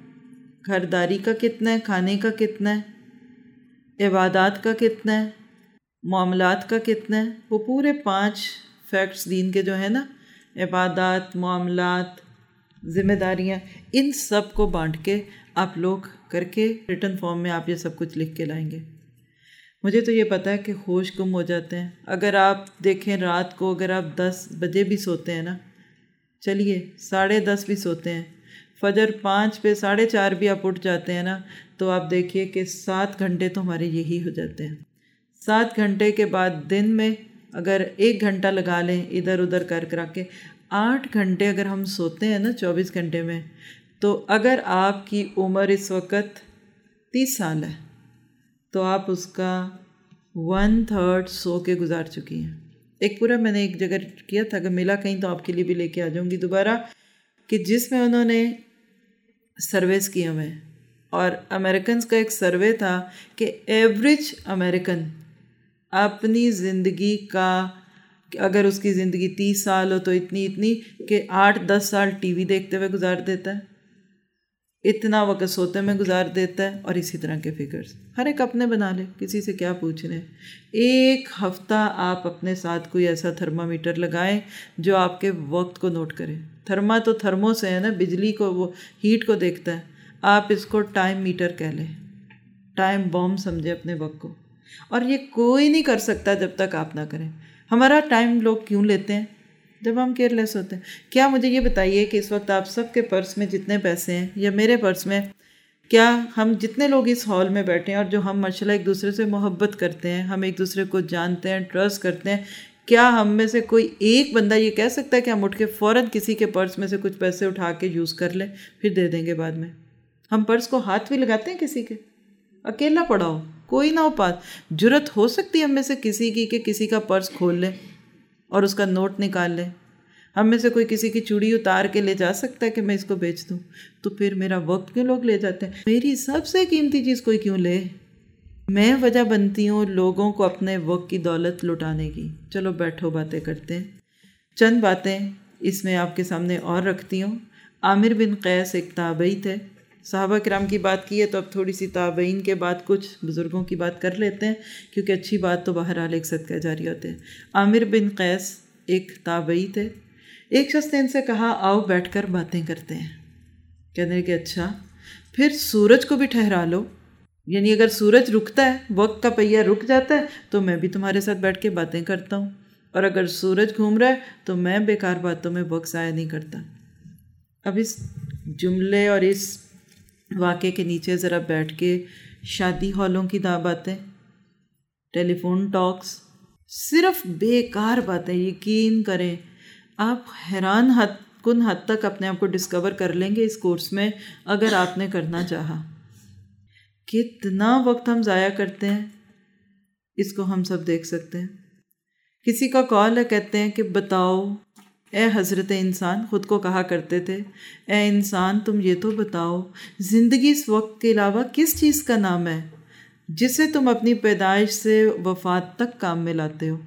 گھرداری کا کتنا ہے، کھانے کا کتنا ہے، عبادات کا کتنا ہے، معاملات کا کتنا ہے۔ وہ پورے پانچ فیکٹس دین کے جو ہیں نا، عبادات، معاملات، ذمہ داریاں، ان سب کو بانٹ کے آپ لوگ کر کے ریٹن فارم میں آپ یہ سب کچھ لکھ کے لائیں گے۔ مجھے تو یہ پتہ ہے کہ ہوش گم ہو جاتے ہیں۔ اگر آپ دیکھیں رات کو اگر آپ دس بجے بھی سوتے ہیں نا، چلیے ساڑھے دس بھی سوتے ہیں، فجر پانچ پہ ساڑھے چار بھی آپ اٹھ جاتے ہیں نا، تو آپ دیکھیے کہ سات گھنٹے تو ہمارے یہی ہو جاتے ہیں۔ سات گھنٹے کے بعد دن میں اگر ایک گھنٹہ لگا لیں ادھر ادھر کر کرا کے، آٹھ گھنٹے اگر ہم سوتے ہیں نا چوبیس گھنٹے میں، تو اگر آپ کی عمر اس وقت تیس سال ہے تو آپ اس کا ون تھرڈ سو کے گزار چکی ہیں۔ ایک پورا میں نے ایک جگہ کیا تھا، اگر ملا کہیں تو آپ کے لیے بھی لے کے آ جاؤں گی دوبارہ، کہ جس میں انہوں نے سرویز کیے ہوئے، اور امریکنز کا ایک سروے تھا کہ ایوریج امریکن اپنی زندگی کا، اگر اس کی زندگی تیس سال ہو تو اتنی اتنی کہ آٹھ دس سال ٹی وی دیکھتے ہوئے گزار دیتا ہے، اتنا وقت سوتے میں گزار دیتا ہے، اور اسی طرح کے فگرز ہر ایک اپنے بنا لے، کسی سے کیا پوچھنے۔ ایک ہفتہ آپ اپنے ساتھ کوئی ایسا تھرما میٹر لگائیں جو آپ کے وقت کو نوٹ کرے۔ تھرما تو تھرمو سے ہے نا، بجلی کو، وہ ہیٹ کو دیکھتا ہے، آپ اس کو ٹائم میٹر کہہ لیں، ٹائم بوم سمجھے اپنے وقت کو۔ اور یہ کوئی نہیں کر سکتا جب تک آپ نہ کریں۔ ہمارا ٹائم لوگ کیوں لیتے ہیں؟ جب ہم کیئر لیس ہوتے ہیں۔ کیا مجھے یہ بتائیے کہ اس وقت آپ سب کے پرس میں جتنے پیسے ہیں یا میرے پرس میں، کیا ہم جتنے لوگ اس ہال میں بیٹھے ہیں اور جو ہم ماشاء اللہ ایک دوسرے سے محبت کرتے ہیں، ہم ایک دوسرے کو جانتے ہیں، ٹرسٹ کرتے ہیں، کیا ہم میں سے کوئی ایک بندہ یہ کہہ سکتا ہے کہ ہم اٹھ کے فوراً کسی کے پرس میں سے کچھ پیسے اٹھا کے یوز کر لیں پھر دے دیں گے بعد میں؟ ہم پرس کو ہاتھ بھی لگاتے ہیں کسی کے؟ اکیلا پڑا ہو، کوئی نہ ہو پاس، جرت ہو سکتی ہے ہم میں سے کسی کی کہ کسی کا پرس کھول لیں اور اس کا نوٹ نکال لیں؟ ہم میں سے کوئی کسی کی چوڑی اتار کے لے جا سکتا ہے کہ میں اس کو بیچ دوں؟ تو پھر میرا وقت کیوں لوگ لے جاتے ہیں؟ میری سب سے قیمتی چیز کوئی کیوں لے؟ میں وجہ بنتی ہوں لوگوں کو اپنے وقت کی دولت لٹانے کی۔ چلو بیٹھو باتیں کرتے ہیں۔ چند باتیں اس میں آپ کے سامنے اور رکھتی ہوں۔ عامر بن قیس ایک تابعی تھے، صحابہ کرام کی بات کی ہے تو اب تھوڑی سی تابعین کے بعد کچھ بزرگوں کی بات کر لیتے ہیں، کیونکہ اچھی بات تو بہرحال ایک صدقہ جاری ہوتے ہیں۔ عامر بن قیس ایک تابعی تھے۔ ایک شخص نے ان سے کہا آؤ بیٹھ کر باتیں کرتے ہیں۔ کہنے کہ اچھا، پھر سورج کو بھی ٹھہرا لو، یعنی اگر سورج رکتا ہے، وقت کا پہیہ رک جاتا ہے تو میں بھی تمہارے ساتھ بیٹھ کے باتیں کرتا ہوں، اور اگر سورج گھوم رہا ہے تو میں بیکار باتوں میں وقت ضائع نہیں کرتا۔ اب اس جملے اور اس واقعے کے نیچے ذرا بیٹھ کے شادی ہالوں کی دا باتیں، ٹیلی فون ٹاکس، صرف بیکار باتیں، یقین کریں آپ حیران حد کن حد تک اپنے آپ کو ڈسکور کر لیں گے اس کورس میں اگر آپ نے کرنا چاہا۔ کتنا وقت ہم ضائع کرتے ہیں اس کو ہم سب دیکھ سکتے ہیں۔ کسی کا کال ہے، کہتے ہیں کہ بتاؤ اے حضرت انسان، خود کو کہا کرتے تھے، اے انسان تم یہ تو بتاؤ زندگی اس وقت کے علاوہ کس چیز کا نام ہے جسے تم اپنی پیدائش سے وفات تک کام میں لاتے ہو؟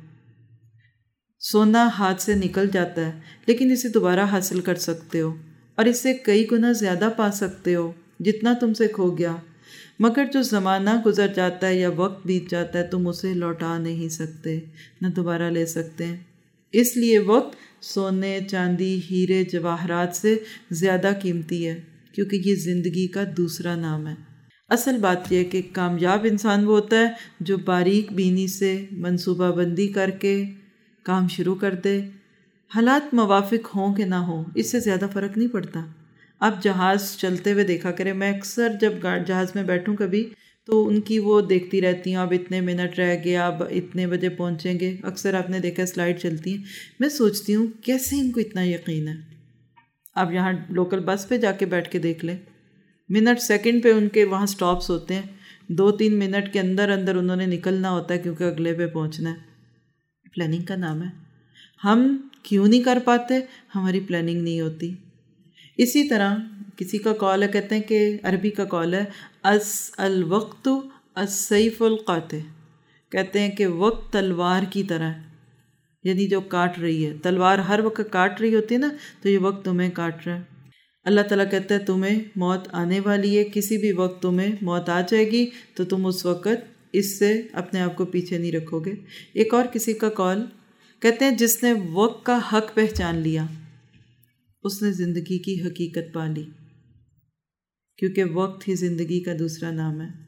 سونا ہاتھ سے نکل جاتا ہے لیکن اسے دوبارہ حاصل کر سکتے ہو اور اس سے کئی گنا زیادہ پا سکتے ہو جتنا تم سے کھو گیا، مگر جو زمانہ گزر جاتا ہے یا وقت بیت جاتا ہے تم اسے لوٹا نہیں سکتے، نہ دوبارہ لے سکتے ہیں۔ اس لیے وقت سونے، چاندی، ہیرے، جواہرات سے زیادہ قیمتی ہے کیونکہ یہ زندگی کا دوسرا نام ہے۔ اصل بات یہ ہے کہ کامیاب انسان وہ ہوتا ہے جو باریک بینی سے منصوبہ بندی کر کے کام شروع کر دے، حالات موافق ہوں کہ نہ ہوں اس سے زیادہ فرق نہیں پڑتا۔ آپ جہاز چلتے ہوئے دیکھا کریں، میں اکثر جب جہاز میں بیٹھوں کبھی تو ان کی وہ دیکھتی رہتی ہوں، اب اتنے منٹ رہ گئے، اب اتنے بجے پہنچیں گے، اکثر آپ نے دیکھا سلائڈ چلتی ہیں۔ میں سوچتی ہوں کیسے ان کو اتنا یقین ہے۔ آپ یہاں لوکل بس پہ جا کے بیٹھ کے دیکھ لیں، منٹ سیکنڈ پہ ان کے وہاں سٹاپس ہوتے ہیں، دو تین منٹ کے اندر اندر انہوں نے نکلنا ہوتا ہے کیونکہ اگلے پہ پہنچنا ہے۔ پلاننگ کا نام ہے۔ ہم کیوں نہیں کر پاتے؟ ہماری پلاننگ نہیں ہوتی۔ اسی طرح کسی کا کال ہے، کہتے ہیں کہ عربی کا کال ہے اس الوقت السیف القاطع، کہتے ہیں کہ وقت تلوار کی طرح ہے، یعنی جو کاٹ رہی ہے۔ تلوار ہر وقت کاٹ رہی ہوتی ہے نا، تو یہ وقت تمہیں کاٹ رہا ہے۔ اللہ تعالیٰ کہتا ہے تمہیں موت آنے والی ہے، کسی بھی وقت تمہیں موت آ جائے گی تو تم اس وقت اس سے اپنے آپ کو پیچھے نہیں رکھو گے۔ ایک اور کسی کا کال، کہتے ہیں جس نے وقت کا حق پہچان لیا اس نے زندگی کی حقیقت پا لی، کیونکہ وقت ہی زندگی کا دوسرا نام ہے۔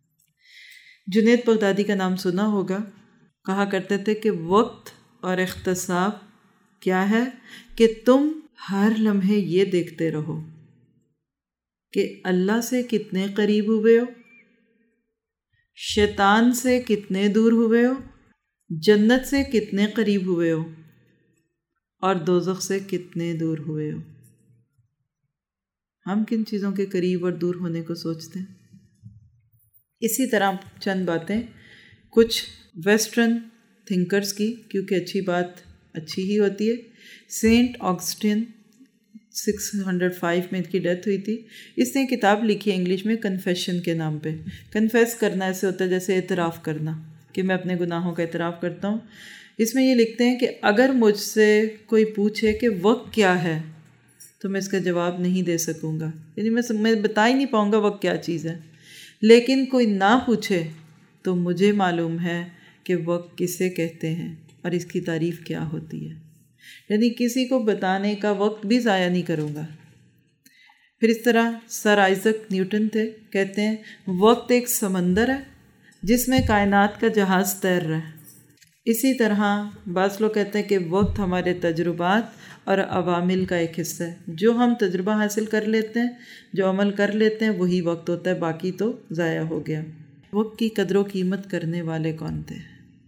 جنید بغدادی کا نام سنا ہوگا، کہا کرتے تھے کہ وقت اور اختصاب کیا ہے کہ تم ہر لمحے یہ دیکھتے رہو کہ اللہ سے کتنے قریب ہوئے ہو، شیطان سے کتنے دور ہوئے ہو، جنت سے کتنے قریب ہوئے ہو اور دوزخ سے کتنے دور ہوئے ہو۔ ہم کن چیزوں کے قریب اور دور ہونے کو سوچتے ہیں؟ اسی طرح چند باتیں کچھ ویسٹرن تھنکرز کی، کیونکہ اچھی بات اچھی ہی ہوتی ہے۔ Saint Augustine six hundred five میں ان کی ڈیتھ ہوئی تھی۔ اس نے کتاب لکھی ہے انگلش میں کنفیشن کے نام پہ۔ کنفیس کرنا ایسے ہوتا ہے جیسے اعتراف کرنا، کہ میں اپنے گناہوں کا اعتراف کرتا ہوں۔ اس میں یہ لکھتے ہیں کہ اگر مجھ سے کوئی پوچھے کہ وقت کیا ہے تو میں اس کا جواب نہیں دے سکوں گا، یعنی میں میں بتا ہی نہیں پاؤں گا وقت کیا چیز ہے، لیکن کوئی نہ پوچھے تو مجھے معلوم ہے کہ وقت کسے کہتے ہیں اور اس کی تعریف کیا ہوتی ہے، یعنی کسی کو بتانے کا وقت بھی ضائع نہیں کروں گا۔ پھر اس طرح سر آئزک نیوٹن تھے، کہتے ہیں وقت ایک سمندر ہے جس میں کائنات کا جہاز تیر رہا ہے۔ اسی طرح بعض لوگ کہتے ہیں کہ وقت ہمارے تجربات اور عوامل کا ایک حصہ ہے، جو ہم تجربہ حاصل کر لیتے ہیں، جو عمل کر لیتے ہیں وہی وقت ہوتا ہے، باقی تو ضائع ہو گیا۔ وقت کی قدر و قیمت کرنے والے کون تھے؟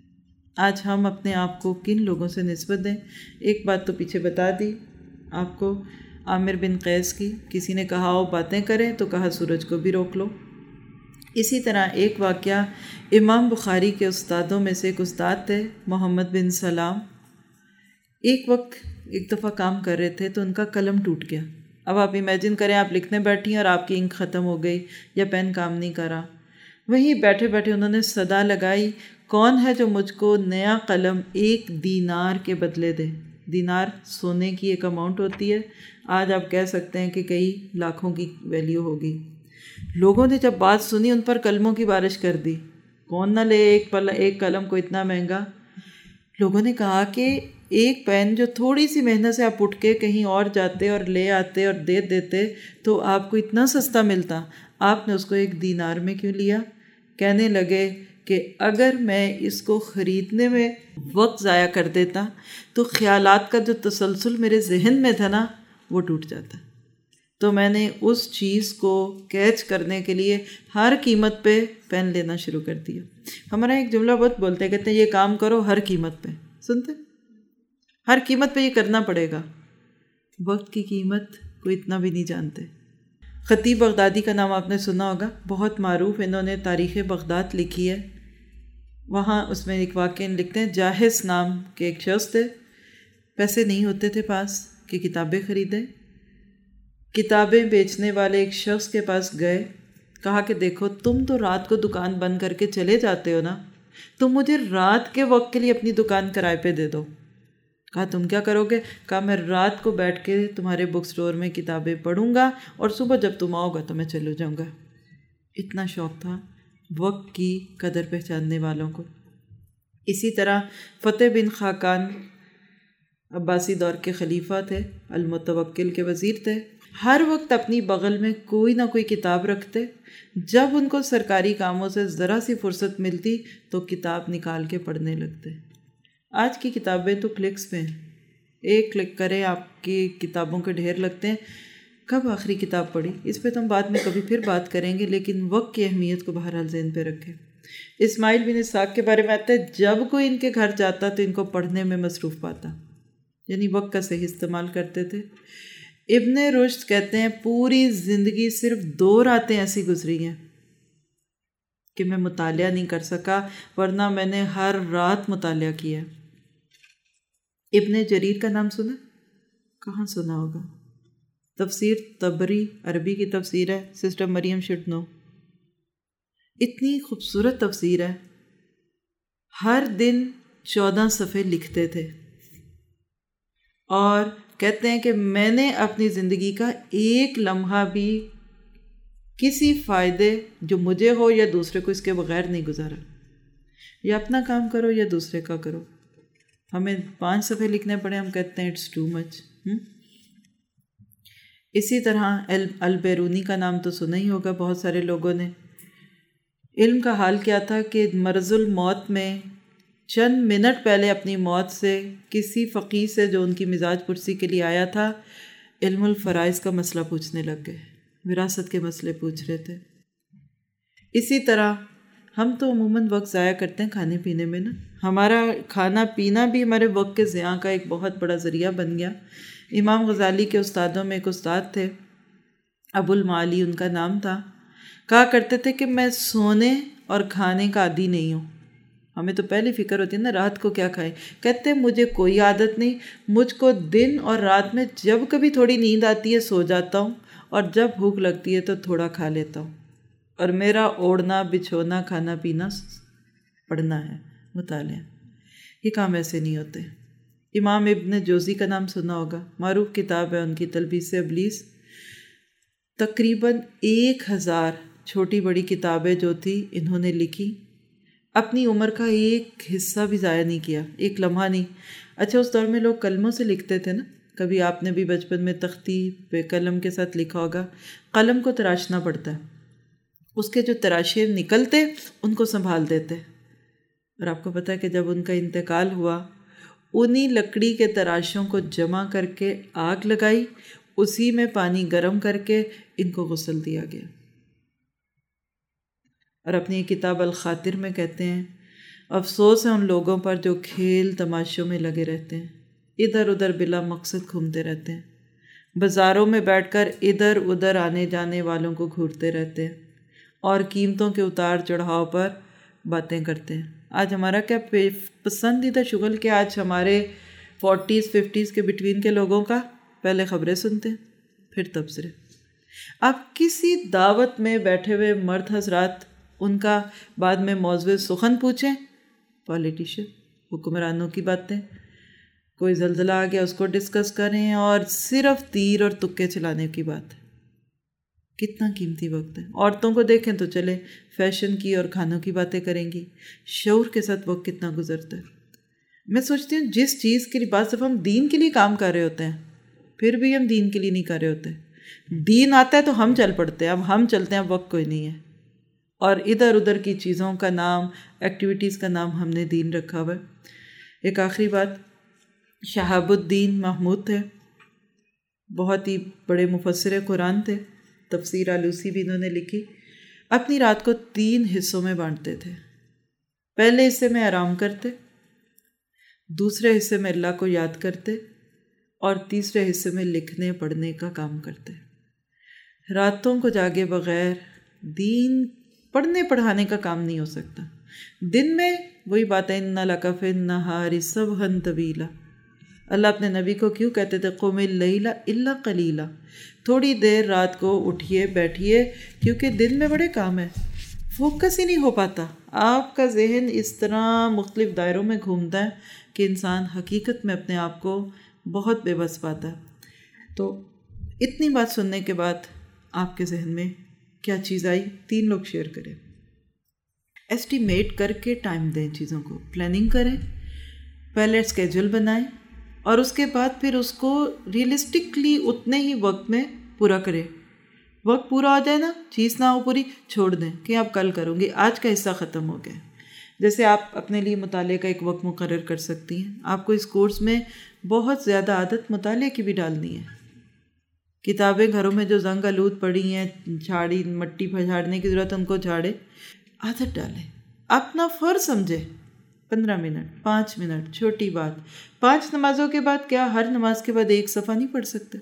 آج ہم اپنے آپ کو کن لوگوں سے نسبت دیں؟ ایک بات تو پیچھے بتا دی آپ کو، عامر بن قیس کی، کسی نے کہا وہ باتیں کریں تو کہا سورج کو بھی روک لو۔ اسی طرح ایک واقعہ امام بخاری کے استادوں میں سے ایک استاد تھے محمد بن سلام، ایک وقت ایک دفعہ کام کر رہے تھے تو ان کا قلم ٹوٹ گیا۔ اب آپ امیجن کریں آپ لکھنے بیٹھی ہیں اور آپ کی انک ختم ہو گئی یا پین کام نہیں کر رہا، وہیں بیٹھے بیٹھے انہوں نے صدا لگائی، کون ہے جو مجھ کو نیا قلم ایک دینار کے بدلے دے؟ دینار سونے کی ایک اماؤنٹ ہوتی ہے، آج آپ کہہ سکتے ہیں کہ کئی لاکھوں کی ویلیو ہوگی۔ لوگوں نے جب بات سنی ان پر قلموں کی بارش کر دی، کون نہ لے ایک پل ایک قلم کو اتنا مہنگا۔ لوگوں نے کہا کہ ایک پین جو تھوڑی سی محنت سے آپ اٹھ کے کہیں اور جاتے اور لے آتے اور دے دیتے تو آپ کو اتنا سستا ملتا، آپ نے اس کو ایک دینار میں کیوں لیا؟ کہنے لگے کہ اگر میں اس کو خریدنے میں وقت ضائع کر دیتا تو خیالات کا جو تسلسل میرے ذہن میں تھا نا وہ ٹوٹ جاتا، تو میں نے اس چیز کو کیچ کرنے کے لیے ہر قیمت پہ پین لینا شروع کر دیا۔ ہمارا ایک جملہ بہت بولتے کہتے ہیں یہ کام کرو ہر قیمت پہ، سنتے ہر قیمت پہ یہ کرنا پڑے گا، وقت کی قیمت کو اتنا بھی نہیں جانتے۔ خطیب بغدادی کا نام آپ نے سنا ہوگا، بہت معروف، انہوں نے تاریخ بغداد لکھی ہے۔ وہاں اس میں ایک واقعہ لکھتے ہیں، جاہز نام کے ایک شخص تھے، پیسے نہیں ہوتے تھے پاس کہ کتابیں خریدیں۔ کتابیں بیچنے والے ایک شخص کے پاس گئے، کہا کہ دیکھو تم تو رات کو دکان بند کر کے چلے جاتے ہو نا، تم مجھے رات کے وقت کے لیے اپنی دکان کرائے پہ دے دو۔ کہا تم کیا کرو گے؟ کہا میں رات کو بیٹھ کے تمہارے بک سٹور میں کتابیں پڑھوں گا اور صبح جب تم آؤ گا تو میں چلو جاؤں گا۔ اتنا شوق تھا وقت کی قدر پہچاننے والوں کو۔ اسی طرح فتح بن خاقان عباسی دور کے خلیفہ تھے، المتوکل کے وزیر تھے، ہر وقت اپنی بغل میں کوئی نہ کوئی کتاب رکھتے، جب ان کو سرکاری کاموں سے ذرا سی فرصت ملتی تو کتاب نکال کے پڑھنے لگتے۔ آج کی کتابیں تو کلکس پہ ہیں، ایک کلک کریں آپ کی کتابوں کے ڈھیر لگتے ہیں۔ کب آخری کتاب پڑھی اس پہ تو ہم بعد میں کبھی پھر بات کریں گے، لیکن وقت کی اہمیت کو بہرحال ذہن پہ رکھیں۔ اسماعیل بن اسحاق کے بارے میں آتا ہے، جب کوئی ان کے گھر جاتا تو ان کو پڑھنے میں مصروف پاتا، یعنی وقت کا صحیح استعمال کرتے تھے۔ ابن رشد کہتے ہیں پوری زندگی صرف دو راتیں ایسی گزری ہیں کہ میں مطالعہ نہیں کر سکا، ورنہ میں نے ہر رات مطالعہ کیا۔ ابن جریر کا نام سنا؟ کہاں سنا ہوگا؟ تفسیر طبری، عربی کی تفسیر ہے، سسٹر مریم شڈ نو۔ اتنی خوبصورت تفسیر ہے، ہر دن چودہ صفحے لکھتے تھے اور کہتے ہیں کہ میں نے اپنی زندگی کا ایک لمحہ بھی کسی فائدے جو مجھے ہو یا دوسرے کو اس کے بغیر نہیں گزارا۔ یا اپنا کام کرو یا دوسرے کا کرو، ہمیں پانچ صفحے لکھنے پڑے، ہم کہتے ہیں اٹس ٹو مچ۔ اسی طرح البیرونی کا نام تو سنا ہی ہوگا بہت سارے لوگوں نے۔ علم کا حال کیا تھا کہ مرض الموت میں چند منٹ پہلے اپنی موت سے کسی فقیہ سے جو ان کی مزاج پرسی کے لیے آیا تھا، علم الفرائض کا مسئلہ پوچھنے لگ گئے، وراثت کے مسئلے پوچھ رہے تھے۔ اسی طرح ہم تو عموماً وقت ضائع کرتے ہیں کھانے پینے میں نا، ہمارا کھانا پینا بھی ہمارے وقت کے ضیاع کا ایک بہت بڑا ذریعہ بن گیا۔ امام غزالی کے استادوں میں ایک استاد تھے، ابو المعالی ان کا نام تھا، کہا کرتے تھے کہ میں سونے اور کھانے کا عادی نہیں ہوں۔ ہمیں تو پہلی فکر ہوتی ہے نا رات کو کیا کھائیں، کہتے ہیں مجھے کوئی عادت نہیں، مجھ کو دن اور رات میں جب کبھی تھوڑی نیند آتی ہے سو جاتا ہوں، اور جب بھوک لگتی ہے تو تھوڑا کھا لیتا ہوں، اور میرا اوڑھنا بچھونا کھانا پینا پڑھنا ہے، مطالعہ۔ یہ کام ایسے نہیں ہوتے۔ امام ابن جوزی کا نام سنا ہوگا، معروف کتاب ہے ان کی تلبیس ابلیس۔ تقریباً ایک ہزار چھوٹی بڑی کتابیں جو تھی انہوں نے لکھی، اپنی عمر کا ایک حصہ بھی ضائع نہیں کیا، ایک لمحہ نہیں۔ اچھا اس دور میں لوگ قلموں سے لکھتے تھے نا، کبھی آپ نے بھی بچپن میں تختی پہ قلم کے ساتھ لکھا ہوگا، قلم کو تراشنا پڑتا ہے، اس کے جو تراشے نکلتے ان کو سنبھال دیتے، اور آپ کو پتہ ہے کہ جب ان کا انتقال ہوا انہی لکڑی کے تراشوں کو جمع کر کے آگ لگائی، اسی میں پانی گرم کر کے ان کو غسل دیا گیا۔ اور اپنی کتاب الخاطر میں کہتے ہیں افسوس ہے ان لوگوں پر جو کھیل تماشوں میں لگے رہتے ہیں، ادھر ادھر بلا مقصد گھومتے رہتے ہیں، بازاروں میں بیٹھ کر ادھر ادھر آنے جانے والوں کو گھورتے رہتے ہیں اور قیمتوں کے اتار چڑھاؤ پر باتیں کرتے ہیں۔ آج ہمارا کیا پسندیدہ شغل کہ آج ہمارے فورٹیز ففٹیز کے بٹوین کے لوگوں کا پہلے خبریں سنتے ہیں پھر تبصرے۔ آپ کسی دعوت میں بیٹھے ہوئے مرد حضرات ان کا بعد میں موضوع سخن پوچھیں، پولیٹیشین، حکمرانوں کی باتیں، کوئی زلزلہ آ گیا اس کو ڈسکس کریں، اور صرف تیر اور تکے چلانے کی بات ہے۔ کتنا قیمتی وقت ہے۔ عورتوں کو دیکھیں تو چلے فیشن کی اور کھانوں کی باتیں کریں گی، شعور کے ساتھ وقت کتنا گزرتا ہے۔ میں سوچتی ہوں جس چیز کے لیے بعض دفعہ ہم دین کے لیے کام کر رہے ہوتے ہیں پھر بھی ہم دین کے لیے نہیں کر رہے ہوتے، دین آتا ہے تو ہم چل پڑتے ہیں، اب ہم چلتے ہیں اب وقت کوئی نہیں ہے، اور ادھر ادھر کی چیزوں کا نام، ایکٹیویٹیز کا نام ہم نے دین رکھا ہوا ہے۔ ایک آخری بات، شہاب الدین محمود تھے، بہت ہی بڑے مفسر قرآن تھے، تفسیر آلوسی بھی انہوں نے لکھی۔ اپنی رات کو تین حصوں میں بانٹتے تھے، پہلے حصے میں آرام کرتے، دوسرے حصے میں اللہ کو یاد کرتے، اور تیسرے حصے میں لکھنے پڑھنے کا کام کرتے ہیں۔ راتوں کو جاگے بغیر دین پڑھنے پڑھانے کا کام نہیں ہو سکتا۔ دن میں وہی باتیں ان لک فی النہار سبحا طویلا، اللہ اپنے نبی کو کیوں کہتے تھے قم اللیل الا قلیلا، تھوڑی دیر رات کو اٹھیے بیٹھیے، کیونکہ دن میں بڑے کام ہیں، فوکس ہی نہیں ہو پاتا۔ آپ کا ذہن اس طرح مختلف دائروں میں گھومتا ہے کہ انسان حقیقت میں اپنے آپ کو بہت بے بس پاتا ہے۔ تو اتنی بات سننے کے بعد آپ کے ذہن میں کیا چیز آئی؟ تین لوگ شیئر کریں۔ ایسٹیمیٹ کر کے ٹائم دیں، چیزوں کو پلاننگ کریں، پہلے اسکیجول بنائیں اور اس کے بعد پھر اس کو ریئلسٹکلی اتنے ہی وقت میں پورا کریں۔ وقت پورا ہو جائے نا، چیز نہ ہو پوری، چھوڑ دیں کہ اب کل کروں گی، آج کا حصہ ختم ہو گیا۔ جیسے آپ اپنے لیے مطالعے کا ایک وقت مقرر کر سکتی ہیں۔ آپ کو اس کورس میں بہت زیادہ عادت مطالعے کی بھی ڈالنی ہے۔ کتابیں گھروں میں جو زنگ آلود پڑی ہیں، جھاڑی مٹی جھاڑنے کی ضرورت ان کو جھاڑے، عادت ڈالیں، اپنا فرض سمجھے۔ پندرہ منٹ، پانچ منٹ، چھوٹی بات۔ پانچ نمازوں کے بعد کیا ہر نماز کے بعد ایک صفحہ نہیں پڑھ سکتے؟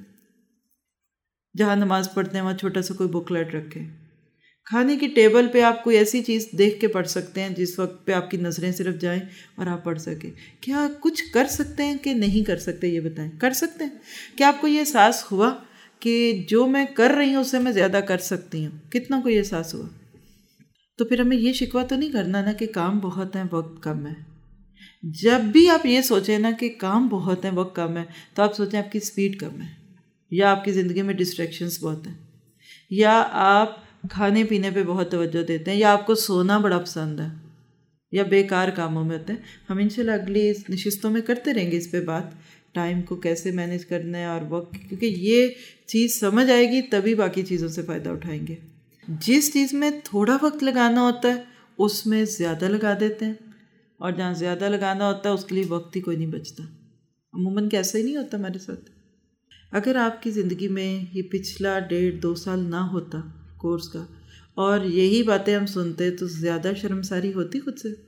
جہاں نماز پڑھتے ہیں وہاں چھوٹا سا کوئی بکلیٹ رکھیں۔ کھانے کی ٹیبل پہ آپ کوئی ایسی چیز دیکھ کے پڑھ سکتے ہیں جس وقت پہ آپ کی نظریں صرف جائیں اور آپ پڑھ سکیں۔ کیا کچھ کر سکتے ہیں کہ نہیں کر سکتے؟ یہ بتائیں۔ کر سکتے ہیں؟ کیا آپ کو یہ احساس ہوا کہ جو میں کر رہی ہوں اس سے میں زیادہ کر سکتی ہوں؟ کتنا کو یہ احساس ہوا؟ تو پھر ہمیں یہ شکوہ تو نہیں کرنا نا کہ کام بہت ہیں وقت کم ہے۔ جب بھی آپ یہ سوچیں نا کہ کام بہت ہیں وقت کم ہے، تو آپ سوچیں آپ کی سپیڈ کم ہے، یا آپ کی زندگی میں ڈسٹریکشنز بہت ہیں، یا آپ کھانے پینے پہ بہت توجہ دیتے ہیں، یا آپ کو سونا بڑا پسند ہے، یا بیکار کاموں میں ہوتے ہیں۔ ہم انشاءاللہ اگلی نشستوں میں کرتے رہیں گے اس پہ بات، ٹائم کو کیسے مینیج کرنا ہے اور وقت، کیونکہ یہ چیز سمجھ آئے گی تبھی باقی چیزوں سے فائدہ اٹھائیں گے۔ جس چیز میں تھوڑا وقت لگانا ہوتا ہے اس میں زیادہ لگا دیتے ہیں، اور جہاں زیادہ لگانا ہوتا ہے اس کے لیے وقت ہی کوئی نہیں بچتا۔ عموماً کیسا ہی نہیں ہوتا ہمارے ساتھ۔ اگر آپ کی زندگی میں یہ پچھلا ڈیڑھ دو سال نہ ہوتا کورس کا اور یہی باتیں ہم سنتے تو زیادہ شرمساری ہوتی خود سے؟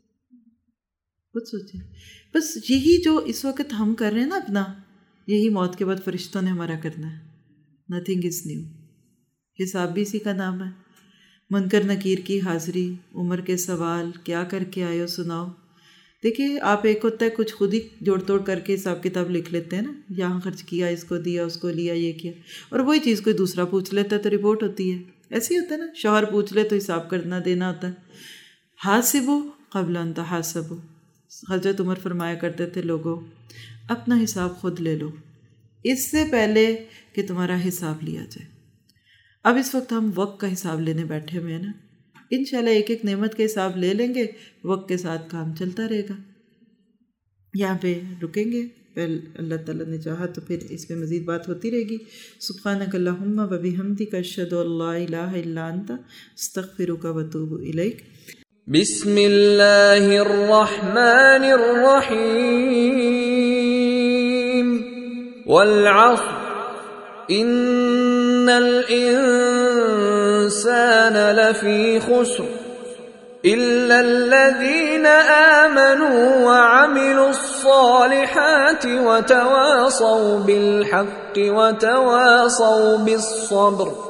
خود سوچیں۔ بس یہی جو اس وقت ہم کر رہے ہیں نا اپنا، یہی موت کے بعد فرشتوں نے ہمارا کرنا ہے۔ Nothing is new. حساب بھی اسی کا نام ہے۔ منکر نکیر کی حاضری، عمر کے سوال، کیا کر کے آئے ہو سناؤ۔ دیکھیے آپ، ایک ہوتا ہے کچھ خود ہی جوڑ توڑ کر کے حساب کتاب لکھ لیتے ہیں نا، یہاں خرچ کیا، اس کو دیا، اس کو لیا، یہ کیا، اور وہی چیز کوئی دوسرا پوچھ لیتا ہے تو رپورٹ ہوتی ہے۔ ایسے ہی ہوتا ہے نا، شوہر پوچھ لے تو حساب کرنا دینا ہوتا ہے۔ حاسبو قبل ان تحاسبو، حضرت عمر فرمایا کرتے تھے لوگوں اپنا حساب خود لے لو اس سے پہلے کہ تمہارا حساب لیا جائے۔ اب اس وقت ہم وقت کا حساب لینے بیٹھے ہوئے ہیں نا، انشاءاللہ ایک ایک نعمت کے حساب لے لیں گے، وقت کے ساتھ کام چلتا رہے گا۔ یہاں پہ رکیں گے، پھر اللہ تعالیٰ نے چاہا تو پھر اس پہ مزید بات ہوتی رہے گی۔ سبحانک اللہم و بحمدک اشہد ان لا الہ الا انت استغفرک و اتوب الیک۔ بسم اللہ الرحمن الرحیم والعصر ان الانسان لفی خسر الا الذین آمنوا وعملوا الصالحات وتواصوا بالحق وتواصوا بالصبر